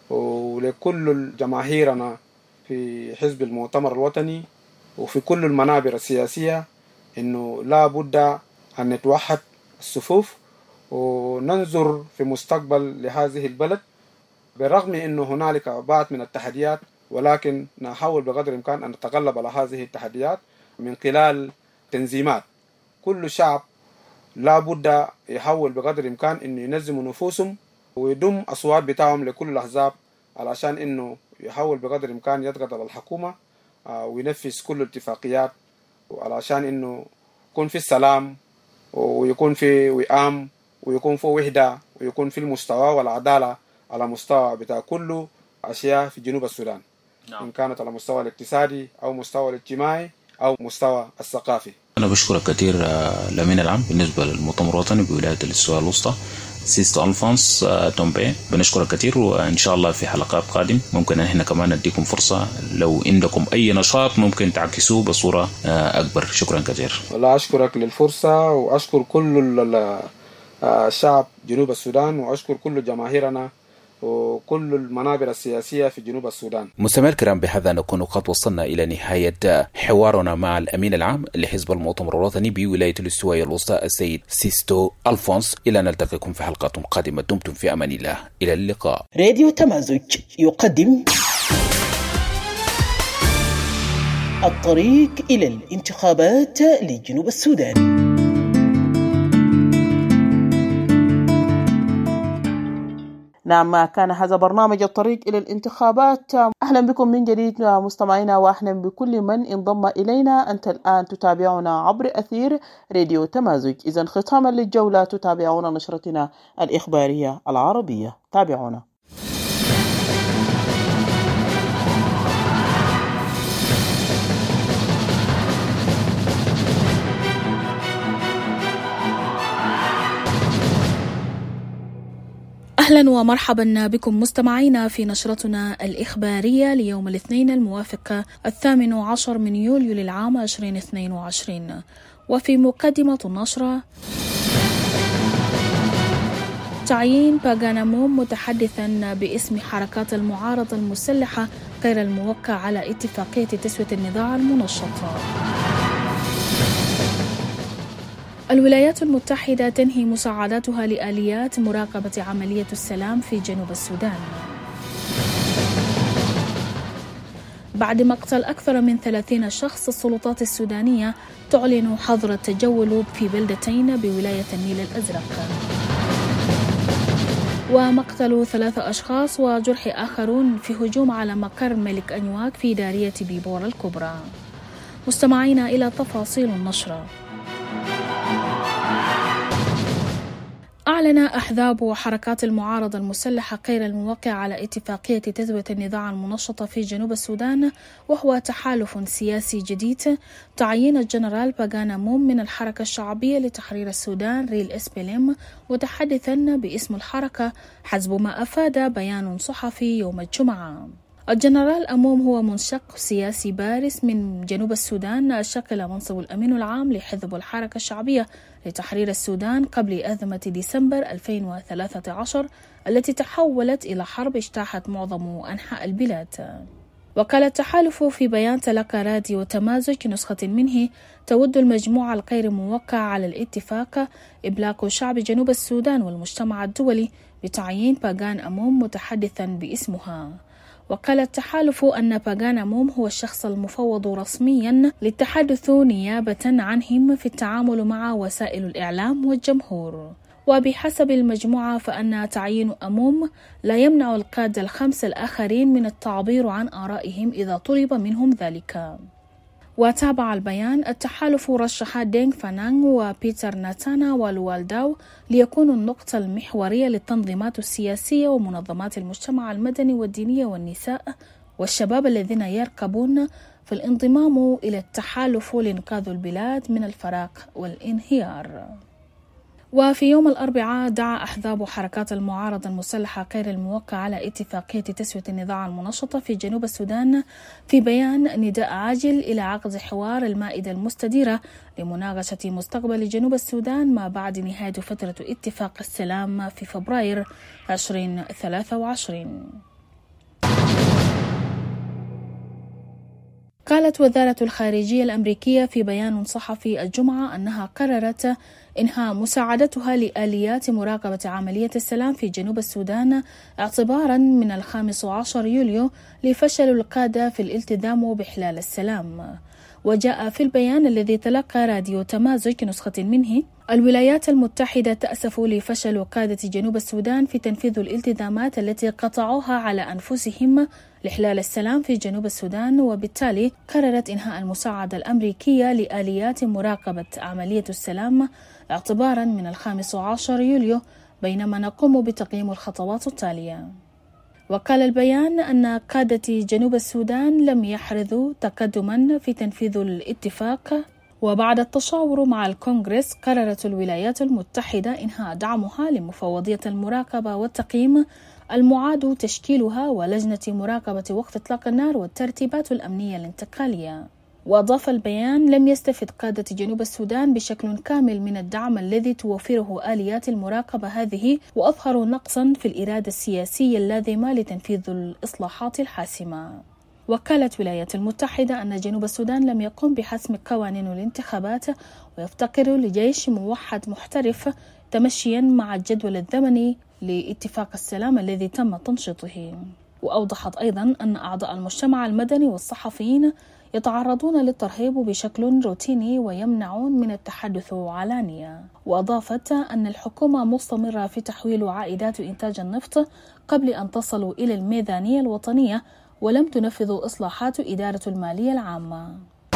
ولكل جماهيرنا في حزب المؤتمر الوطني وفي كل المنابر السياسية إنه لا بد أن نتوحد الصفوف وننظر في مستقبل لهذه البلد. بالرغم أنه هنالك بعض من التحديات، ولكن نحاول بقدر الإمكان أن نتغلب على هذه التحديات من خلال تنظيمات. كل شعب لا بد يحاول بقدر الإمكان أنه ينظموا نفوسهم ويضم أصوات بتاعهم لكل الأحزاب علشان أنه يحاول بقدر الإمكان يضغط على الحكومة وينفذ كل الاتفاقيات، علشان أنه يكون في السلام ويكون في وئام ويكون في وحدة ويكون في المستوى والعدالة على مستوى بتاع كل أشياء في جنوب السودان. نعم. إن كانت على مستوى الاقتصادي أو مستوى الاجتماعي أو مستوى الثقافي. أنا بشكرك كثير الأمين العام بالنسبة للمؤتمر الوطني بولاية الاستواء الوسطى سيستو ألفونس تومبي. بنشكرك كثير، وإن شاء الله في حلقات قادم ممكن أن احنا كمان نديكم فرصة لو عندكم أي نشاط ممكن تعكسوه بصورة أكبر. شكرا كثير. والله أشكرك للفرصة وأشكر كل الشعب جنوب السودان وأشكر كل جماهيرنا وكل المنابر السياسية في جنوب السودان. مستمعي الكرام، بهذا نكون قد وصلنا إلى نهاية حوارنا مع الأمين العام لحزب المؤتمر الوطني بولاية الاستواء الوسطى السيد سيستو ألفونس. إلى نلتقيكم في حلقات قادمة. دمتم في أمان الله، إلى اللقاء. راديو تمازج يقدم الطريق إلى الانتخابات لجنوب السودان. نعم، كان هذا برنامج الطريق إلى الانتخابات. أهلا بكم من جديد مستمعينا، وأهلا بكل من انضم إلينا. أنت الآن تتابعنا عبر أثير راديو تمازج. إذن ختاما للجولة تتابعون نشرتنا الإخبارية العربية. تابعونا. أهلا ومرحبا بكم مستمعينا في نشرتنا الإخبارية ليوم الاثنين الموافق الثامن عشر من يوليو للعام عشرين اثنين وعشرين. وفي مقدمة النشرة: تعيين باغانا موم متحدثا باسم حركات المعارضة المسلحة غير الموقع على اتفاقية تسوية النزاع المنشط. الولايات المتحدة تنهي مساعداتها لآليات مراقبة عملية السلام في جنوب السودان. بعد مقتل أكثر من ثلاثين شخص، السلطات السودانية تعلن حظر التجول في بلدتين بولاية النيل الأزرق. ومقتل ثلاثة أشخاص وجرح آخرون في هجوم على مقر ملك أنيواك في دارية بيبور الكبرى. مستمعينا إلى تفاصيل النشرة. أعلن أحزاب حركات المعارضة المسلحة غير الموقع على اتفاقية تسوية النزاع المنشطة في جنوب السودان، وهو تحالف سياسي جديد، تعيين الجنرال باغانا موم من الحركة الشعبية لتحرير السودان ريل إس بي إل متحدثا باسم الحركة، حسب ما أفاد بيان صحفي يوم الجمعة. الجنرال أموم هو منشق سياسي بارز من جنوب السودان، شكل منصب الأمين العام لحزب الحركة الشعبية لتحرير السودان قبل أزمة ديسمبر ألفين وثلاثة عشر التي تحولت إلى حرب اجتاحت معظم أنحاء البلاد. وقال التحالف في بيان تلقى راديو تمازج نسخة منه: تود المجموعة الغير موقع على الاتفاق إبلاغ شعب جنوب السودان والمجتمع الدولي بتعيين باغان أموم متحدثا باسمها. وقال التحالف أن باغانا موم هو الشخص المفوض رسميا للتحدث نيابة عنهم في التعامل مع وسائل الإعلام والجمهور. وبحسب المجموعة فإن تعيين أموم لا يمنع القادة الخمس الآخرين من التعبير عن آرائهم إذا طلب منهم ذلك. وتابع البيان: التحالف رشح دينغ فانانغ وبيتر ناتانا والوالداو ليكونوا النقطة المحورية للتنظيمات السياسية ومنظمات المجتمع المدني والدينية والنساء والشباب الذين يرغبون في الانضمام إلى التحالف لإنقاذ البلاد من الفراغ والانهيار. وفي يوم الأربعاء دعا أحزاب حركات المعارضة المسلحة غير الموقع على اتفاقية تسوية النزاع المنشطة في جنوب السودان في بيان نداء عاجل إلى عقد حوار المائدة المستديرة لمناقشة مستقبل جنوب السودان ما بعد نهاية فترة اتفاق السلام في فبراير ألفين وثلاثة وعشرين. قالت وزارة الخارجية الأمريكية في بيان صحفي الجمعة أنها قررت إنهاء مساعدتها لآليات مراقبة عملية السلام في جنوب السودان اعتبارا من الخامس عشر يوليو لفشل القادة في الالتزام بحلال السلام. وجاء في البيان الذي تلقى راديو تمازج نسخة منه: الولايات المتحدة تأسف لفشل قادة جنوب السودان في تنفيذ الالتزامات التي قطعوها على أنفسهم لإحلال السلام في جنوب السودان، وبالتالي قررت إنهاء المساعدة الأمريكية لآليات مراقبة عملية السلام اعتبارا من الخامس عشر يوليو، بينما نقوم بتقييم الخطوات التالية. وقال البيان أن قادة جنوب السودان لم يحرزوا تقدما في تنفيذ الاتفاق، وبعد التشاور مع الكونغرس قررت الولايات المتحدة إنهاء دعمها لمفوضية المراقبة والتقييم المعاد تشكيلها ولجنة مراقبة وقت إطلاق النار والترتيبات الأمنية الانتقالية. وأضاف البيان: لم يستفد قادة جنوب السودان بشكل كامل من الدعم الذي توفره آليات المراقبة هذه، وأظهروا نقصا في الإرادة السياسية اللازمة لتنفيذ الإصلاحات الحاسمة. وقالت الولايات المتحدة أن جنوب السودان لم يقم بحسم قوانين الانتخابات ويفتقر لجيش موحد محترف تمشيا مع الجدول الزمني لاتفاق السلام الذي تم تنشيطه. وأوضحت أيضا أن أعضاء المجتمع المدني والصحفيين يتعرضون للترهيب بشكل روتيني ويمنعون من التحدث علانية. وأضافت أن الحكومة مستمرة في تحويل عائدات إنتاج النفط قبل أن تصلوا إلى الميزانية الوطنية، ولم تنفذ إصلاحات إدارة المالية العامة.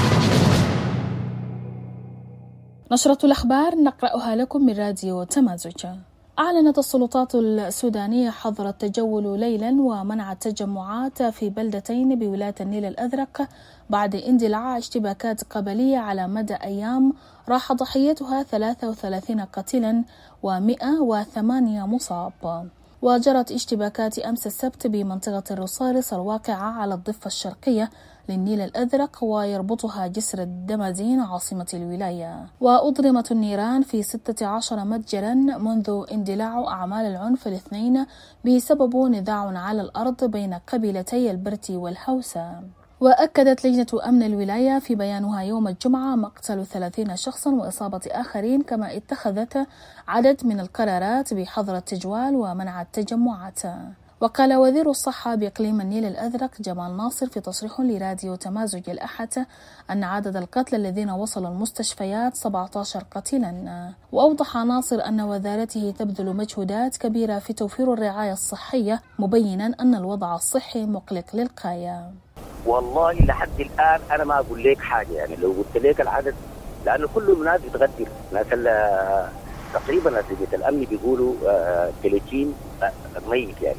نشرة الأخبار نقرأها لكم من راديو تمازج. أعلنت السلطات السودانية حظر التجول ليلا ومنع التجمعات في بلدتين بولاية النيل الأزرق بعد اندلاع اشتباكات قبلية على مدى أيام راح ضحيتها ثلاثة وثلاثين قتيلا ومئة وثمانية مصاب. وجرت اشتباكات أمس السبت بمنطقة الرصارص الواقعة على الضفة الشرقية للنيل الأزرق ويربطها جسر الدمازين عاصمة الولاية. وأضرمت النيران في ستة عشر متجرا منذ اندلاع أعمال العنف الاثنين بسبب نزاع على الأرض بين قبيلتي البرتي والهوسة. وأكدت لجنة أمن الولاية في بيانها يوم الجمعة مقتل ثلاثين شخصا وإصابة آخرين، كما اتخذت عدد من القرارات بحظر التجوال ومنع التجمعات. وقال وزير الصحة بإقليم النيل الأزرق جمال ناصر في تصريح لراديو تمازج الأحد أن عدد القتلى الذين وصلوا المستشفيات سبعة عشر قتيلا. وأوضح ناصر أن وزارته تبذل مجهودات كبيرة في توفير الرعاية الصحية، مبينا أن الوضع الصحي مقلق للغاية. والله لحد الآن أنا ما أقول لك حاجة، يعني لو قلت لك العدد، لأنه كل الناس بتغدر، ناس تقريبا لجنة الأمن بيقولوا ثلاثين ميت يعني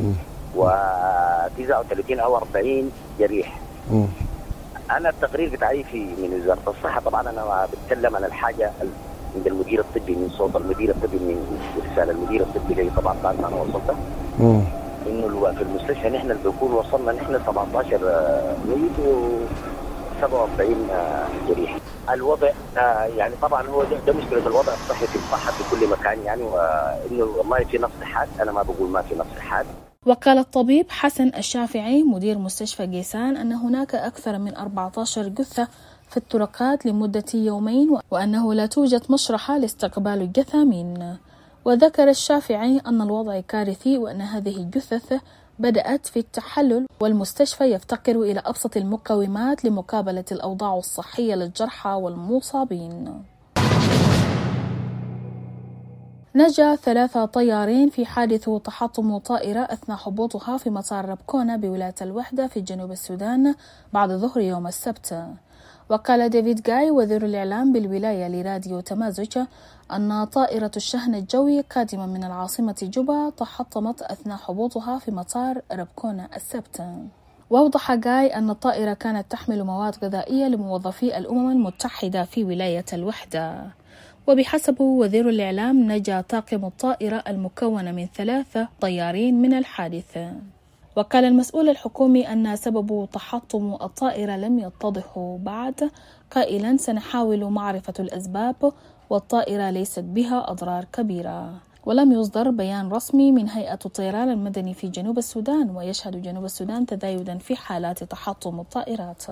وتسعة وثلاثين أو أربعين جريح. مم. أنا التقرير بتاعي في من وزارة الصحة، طبعا أنا ما بتكلم عن الحاجة عند المدير الطبي، من صوت المدير الطبي، من رسالة المدير الطبي اللي طبعا بعد ما أنا وصلت إنه في المستشفى نحن اللي بنكون وصلنا نحن سبعة عشر ميت و سبعة وأربعين جريح. الوضع يعني طبعا هو ده, ده مشكلة الوضع الصحي في الصحة في كل مكان يعني، وإنه ما في نقص حاد، أنا ما بقول ما في نقص حاد. وقال الطبيب حسن الشافعي مدير مستشفى جيسان أن هناك أكثر من أربعة عشر جثة في الطرقات لمدة يومين، وأنه لا توجد مشرحة لاستقبال الجثامين. وذكر الشافعي أن الوضع كارثي وأن هذه الجثث بدأت في التحلل، والمستشفى يفتقر إلى أبسط المقومات لمقابلة الأوضاع الصحية للجرحى والمصابين. نجا ثلاثة طيارين في حادث تحطم طائرة أثناء هبوطها في مطار ربكونا بولاية الوحدة في جنوب السودان بعد ظهر يوم السبت. وقال ديفيد جاي وزير الإعلام بالولاية لراديو تمازج أن طائرة الشحن الجوي قادمة من العاصمة جوبا تحطمت أثناء هبوطها في مطار ربكونا السبت. وأوضح جاي أن الطائرة كانت تحمل مواد غذائية لموظفي الأمم المتحدة في ولاية الوحدة. وبحسب وزير الإعلام نجا طاقم الطائرة المكون من ثلاثة طيارين من الحادث. وقال المسؤول الحكومي أن سبب تحطم الطائرة لم يتضح بعد، قائلا سنحاول معرفة الأسباب والطائرة ليست بها أضرار كبيرة. ولم يصدر بيان رسمي من هيئة الطيران المدني في جنوب السودان، ويشهد جنوب السودان تزايدا في حالات تحطم الطائرات.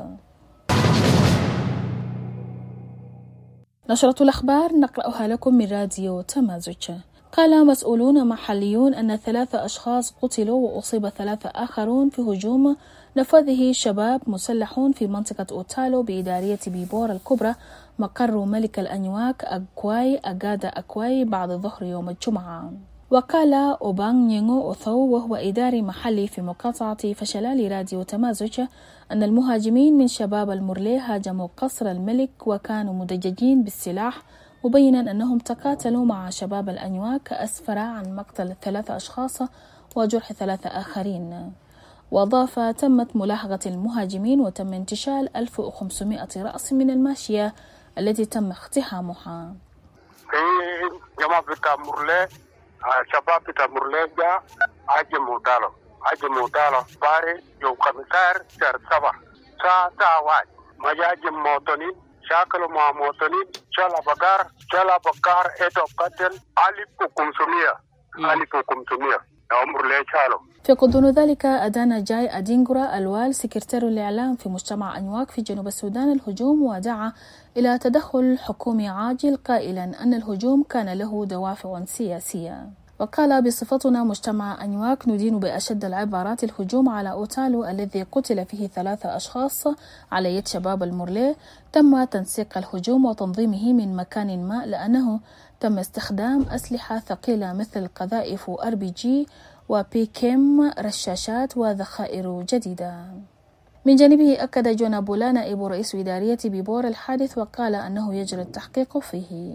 نشرة الأخبار نقرأها لكم من راديو تمازج. قال مسؤولون محليون أن ثلاثة أشخاص قتلوا وأصيب ثلاثة آخرون في هجوم نفذه شباب مسلحون في منطقة أوتالو بإدارية بيبور الكبرى مقر ملك الأنيواك أكواي أجادا أكواي بعد ظهر يوم الجمعة. وقال أوبانغ نينغو أوثو وهو إداري محلي في مقاطعة فشلا لراديو تمازج أن المهاجمين من شباب المرلي هاجموا قصر الملك وكانوا مدججين بالسلاح، مبينا أنهم تقاتلوا مع شباب الأنيواك أسفر عن مقتل ثلاثة أشخاص وجرح ثلاثة آخرين. وأضاف تمت ملاحقة المهاجمين وتم انتشال ألف وخمسمائة رأس من الماشية التي تم اقتحامها. جماعة بتاع مرلي شباب بتاع مرلي جاء هاجموا تالو هاجموا تالو باري يوم خمسة شهر سبعة ساعة ساعة واحد ما يهاجم مواطنين شاكلوا مع مواطنين شالا بقار شالا بقار إيتو قتل ألف وخمسمائة ألف وخمسمائة عمر ليه شالوا. في غضون ذلك أدان جاي أدينغورا الوال سكرتير الإعلام في مجتمع أنيواك في جنوب السودان الهجوم، ودعا إلى تدخل حكومي عاجل قائلا أن الهجوم كان له دوافع سياسية. وقال: بصفتنا مجتمع أنيواك ندين بأشد العبارات الهجوم على أوتالو الذي قتل فيه ثلاثة أشخاص على يد شباب المورليه. تم تنسيق الهجوم وتنظيمه من مكان ما لأنه تم استخدام أسلحة ثقيلة مثل قذائف أر بي جي وبيكيم رشاشات وذخائر جديدة. من جانبه أكد جون بولا نائب رئيس إدارية بيبور الحادث وقال أنه يجري التحقيق فيه.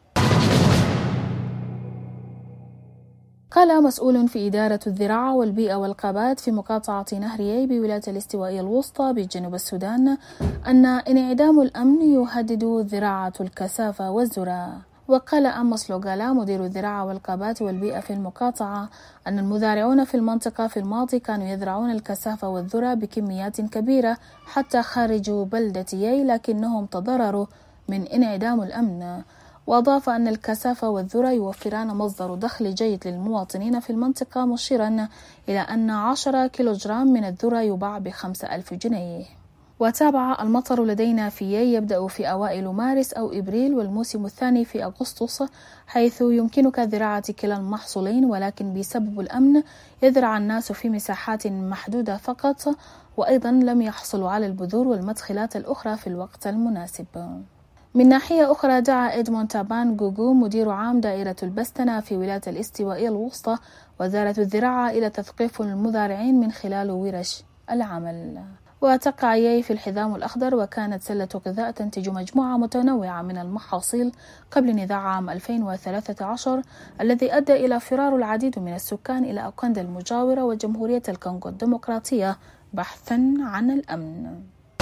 قال مسؤول في إدارة الزراعة والبيئة والغابات في مقاطعة نهريي بولاية الاستوائية الوسطى بجنوب السودان أن انعدام الأمن يهدد زراعة الكثافة والذرة. وقال أموس لوغالا مدير الزراعة والغابات والبيئة في المقاطعة أن المزارعون في المنطقة في الماضي كانوا يزرعون الكثافة والذرة بكميات كبيرة حتى خارج بلدتي، لكنهم تضرروا من انعدام الأمن. وأضاف أن الكثافة والذرة يوفران مصدر دخل جيد للمواطنين في المنطقة، مشيرا إلى أن عشرة كيلوغرام من الذرة يباع بخمسة ألف جنيه. وتابع: المطر لدينا في يي يبدأ في أوائل مارس أو إبريل والموسم الثاني في أغسطس، حيث يمكنك زراعة كلا المحصولين، ولكن بسبب الأمن يزرع الناس في مساحات محدودة فقط، وأيضا لم يحصلوا على البذور والمدخلات الأخرى في الوقت المناسب. من ناحية أخرى دعا إدمون تابان جوجو مدير عام دائرة البستنة في ولاية الاستوائية الوسطى وزارة الزراعة إلى تثقيف المزارعين من خلال ورش العمل. وتقع يي في الحزام الأخضر، وكانت سلة غذاء تنتج مجموعة متنوعة من المحاصيل قبل نزاع عام ألفين وثلاثة عشر الذي أدى إلى فرار العديد من السكان إلى أوغندا المجاورة وجمهورية الكونغو الديمقراطية بحثا عن الأمن.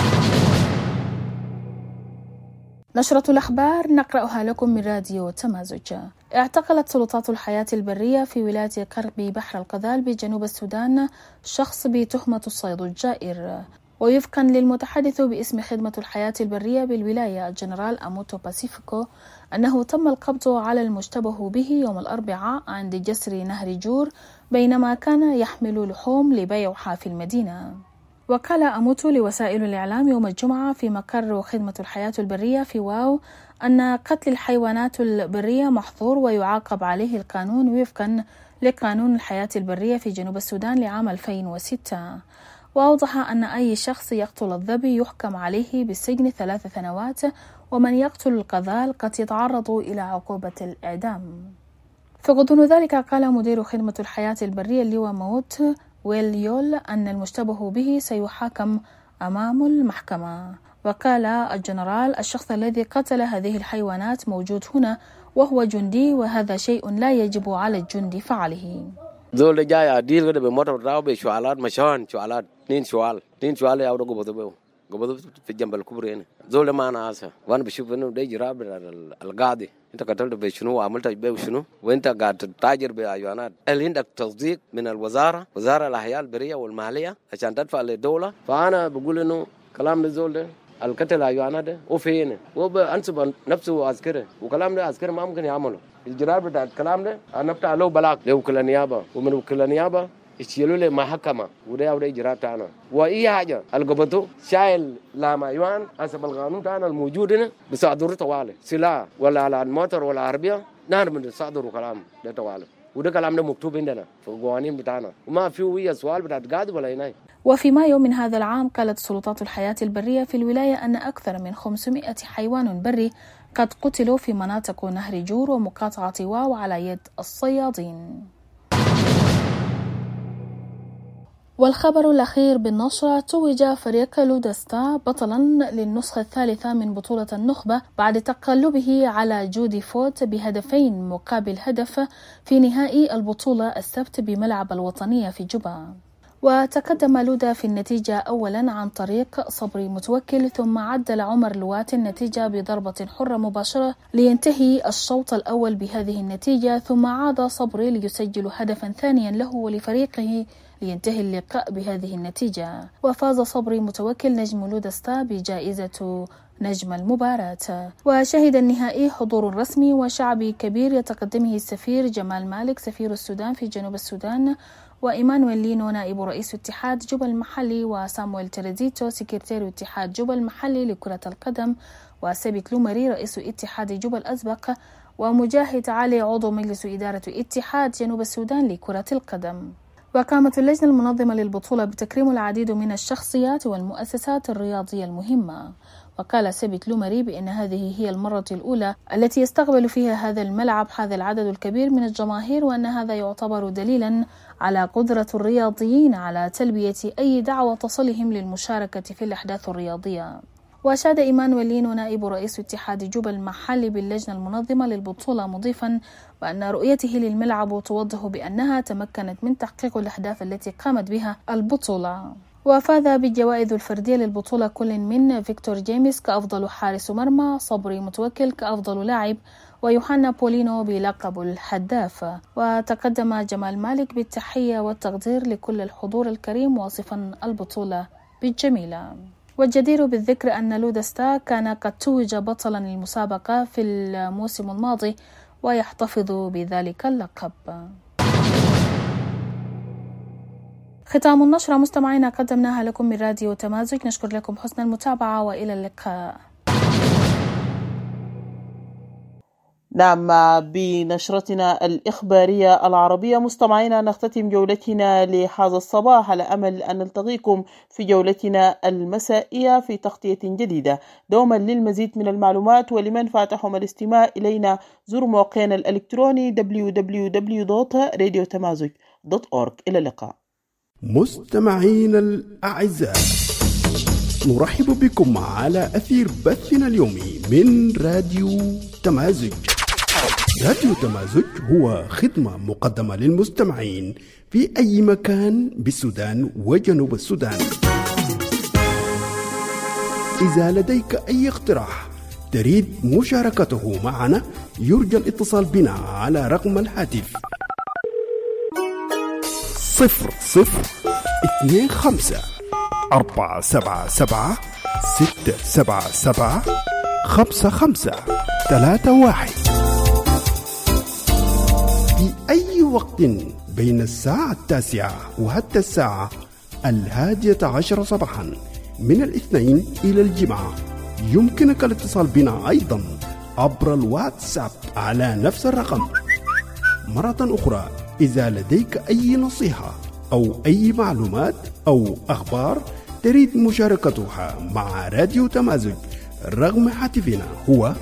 نشرة الأخبار نقرأها لكم من راديو تمازج. اعتقلت سلطات الحياة البرية في ولاية غربي بحر القذال بجنوب السودان شخص بتهمة الصيد الجائر. ووفقا للمتحدث باسم خدمة الحياة البرية بالولاية الجنرال أموتو باسيفيكو أنه تم القبض على المشتبه به يوم الأربعاء عند جسر نهر جور بينما كان يحمل لحوم لبيعها في المدينة. وقال أموتو لوسائل الإعلام يوم الجمعة في مقر خدمة الحياة البرية في واو أن قتل الحيوانات البرية محظور ويعاقب عليه القانون وفقا لقانون الحياة البرية في جنوب السودان لعام ألفين وستة. وأوضح أن أي شخص يقتل الظبي يحكم عليه بالسجن ثلاث سنوات، ومن يقتل القذال قد يتعرض إلى عقوبة الإعدام. فغضون ذلك قال مدير خدمة الحياة البرية اللواء موت ويليول أن المشتبه به سيحاكم أمام المحكمة. وقال الجنرال: الشخص الذي قتل هذه الحيوانات موجود هنا وهو جندي، وهذا شيء لا يجب على الجندي فعله. زول جاي عديل كده بموتور راو بشوالات مشان شوالات اثنين شوال اثنين شوال ياودو قبضوا بيو قبضوا في الجنب الكبرى هنا. زول ما أنا عارفه وأنا بشوف إنه ده جراب القاضي. أنت قتلت بشنو وعملت بيه شنو وأنت قاعد تتاجر بحيوانات. هل عندك تصديق من الوزارة وزارة الأحياء البرية والمالية عشان تدفع للدولة؟ فأنا بقول إنه كلام الزول ده القتل حيوانات ده وفين وبأنسب نفسه عسكري وكلام ده عسكري ما ممكن يعمله. الجراب بتاع الكلام ده أنا بتاع له بلاغ لوكيل النيابة ومن وكيل النيابة يشيلوا له محكمة وده وده إجراء تاعنا وأي حاجة القبضوا شايل لام حيوان حسب القانون تاعنا الموجود هنا بصادر طوالي سلاح ولا على الموتر ولا عربية نحن بنصادر كلام ده طوالي وده كلام ده مكتوب عندنا في القوانين بتاعنا وما فيه ويا سؤال بتاع قاضي ولا هناي. وفي مايو من هذا العام قالت سلطات الحياة البرية في الولاية أن أكثر من خمسمائة حيوان بري قد قتلوا في مناطق نهر جور ومقاطعة واو على يد الصيادين. والخبر الأخير بالنشرة: توج فريق لودستا بطلا للنسخة الثالثة من بطولة النخبة بعد تقلبه على جودي فوت بهدفين مقابل هدف في نهائي البطولة السبت بملعب الوطنية في جوبا. وتقدم لودا في النتيجة أولا عن طريق صبري متوكل، ثم عدل عمر لوات النتيجة بضربة حرة مباشرة لينتهي الشوط الأول بهذه النتيجة، ثم عاد صبري ليسجل هدفا ثانيا له ولفريقه لينتهي اللقاء بهذه النتيجة. وفاز صبري متوكل نجم لودستا بجائزة نجم المباراة. وشهد النهائي حضور رسمي وشعبي كبير يتقدمه السفير جمال مالك سفير السودان في جنوب السودان، وإيمانويل لينو نائب رئيس اتحاد جوبا المحلي، وسامويل تريزيتو سكرتير اتحاد جوبا المحلي لكرة القدم، وسابت لومري رئيس اتحاد جوبا الأسبق، ومجاهد علي عضو مجلس إدارة اتحاد جنوب السودان لكرة القدم. وقامت اللجنة المنظمة للبطولة بتكريم العديد من الشخصيات والمؤسسات الرياضية المهمة. وقال سبت لومري بأن هذه هي المرة الأولى التي يستقبل فيها هذا الملعب هذا العدد الكبير من الجماهير، وأن هذا يعتبر دليلا على قدرة الرياضيين على تلبية أي دعوة تصلهم للمشاركة في الأحداث الرياضية. وأشاد إيمانويل لينو نائب رئيس اتحاد جوبا المحلي باللجنة المنظمة للبطولة مضيفا وأن رؤيته للملعب توضح بأنها تمكنت من تحقيق الأهداف التي قامت بها البطولة. وفاز بالجوائز الفردية للبطولة كل من فيكتور جيمس كأفضل حارس مرمى، صبري متوكل كأفضل لاعب، ويوحنا بولينو بلقب الهداف. وتقدم جمال مالك بالتحية والتقدير لكل الحضور الكريم واصفا البطولة بالجميلة. والجدير بالذكر أن لودستا كان قد توج بطلا المسابقة في الموسم الماضي ويحتفظ بذلك اللقب. ختام النشرة مستمعينا قدمناها لكم من راديو تمازج، نشكر لكم حسن المتابعة وإلى اللقاء. نعم، بنشرتنا الإخبارية العربية مستمعينا نختتم جولتنا لهذا الصباح على أمل أن نلتقيكم في جولتنا المسائية في تغطية جديدة. دوما للمزيد من المعلومات ولمن فاتحهم الاستماع إلينا زوروا موقعنا الإلكتروني دبليو دبليو دبليو دوت راديو تمازج دوت أورج. إلى اللقاء. مستمعين الأعزاء، نرحب بكم على أثير بثنا اليومي من راديو تمازج. راديو تمازج هو خدمة مقدمة للمستمعين في أي مكان بالسودان وجنوب السودان. إذا لديك أي اقتراح تريد مشاركته معنا يرجى الاتصال بنا على رقم الهاتف صفر صفر اثنين خمسة أربعة سبعة سبعة ستة سبعة سبعة خمسة خمسة ثلاثة واحد. في أي وقت بين الساعة التاسعة وحتى الساعة الهادية عشر صباحا من الاثنين إلى الجمعة يمكنك الاتصال بنا أيضا عبر الواتساب على نفس الرقم. مرة أخرى، إذا لديك أي نصيحة أو أي معلومات أو أخبار تريد مشاركتها مع راديو تمازج رقم هاتفنا هو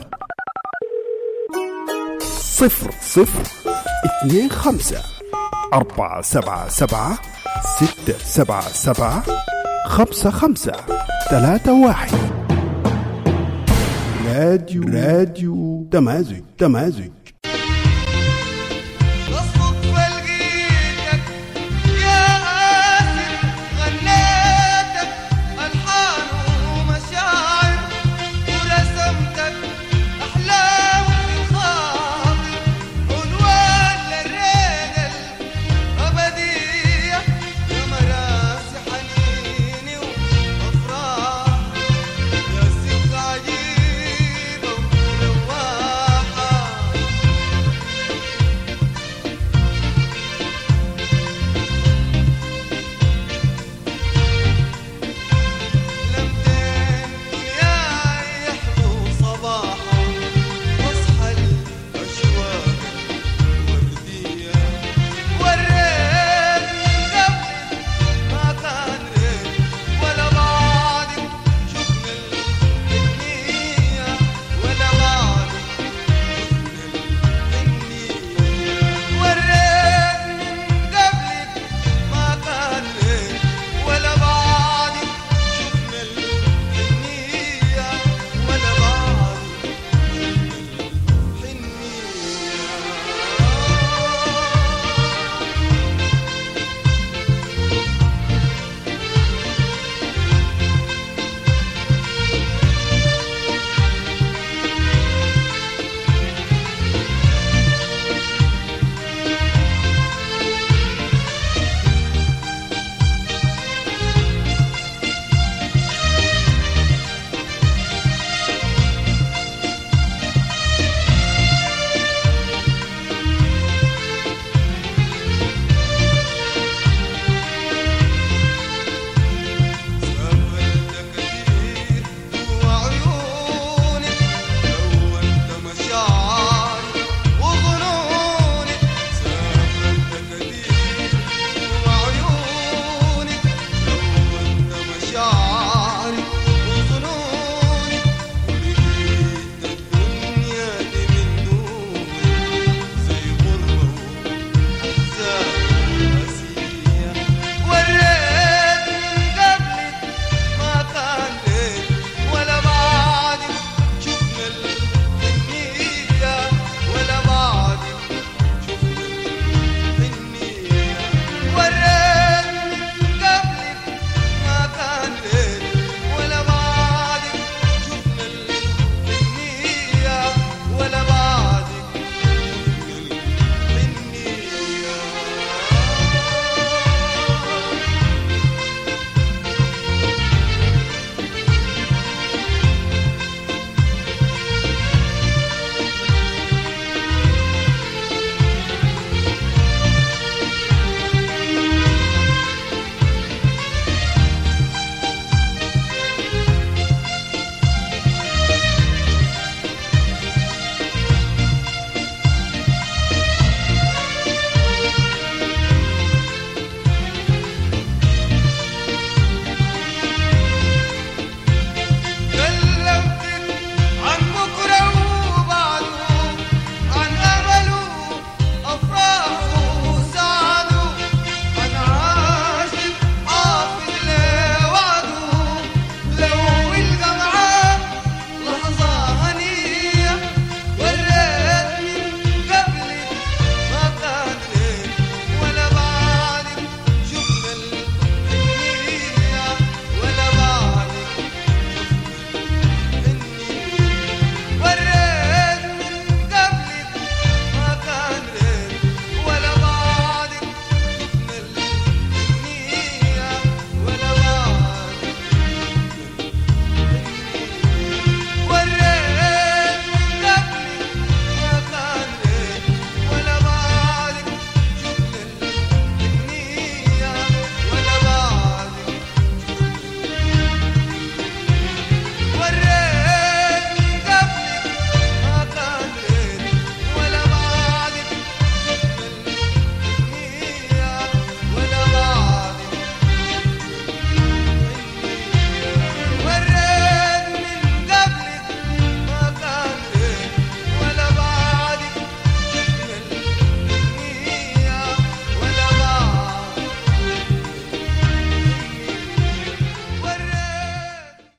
صفر صفر اثنين خمسة أربعة سبعة سبعة ستة سبعة سبعة خمسة خمسة ثلاثة واحد. راديو راديو تمازج تمازج.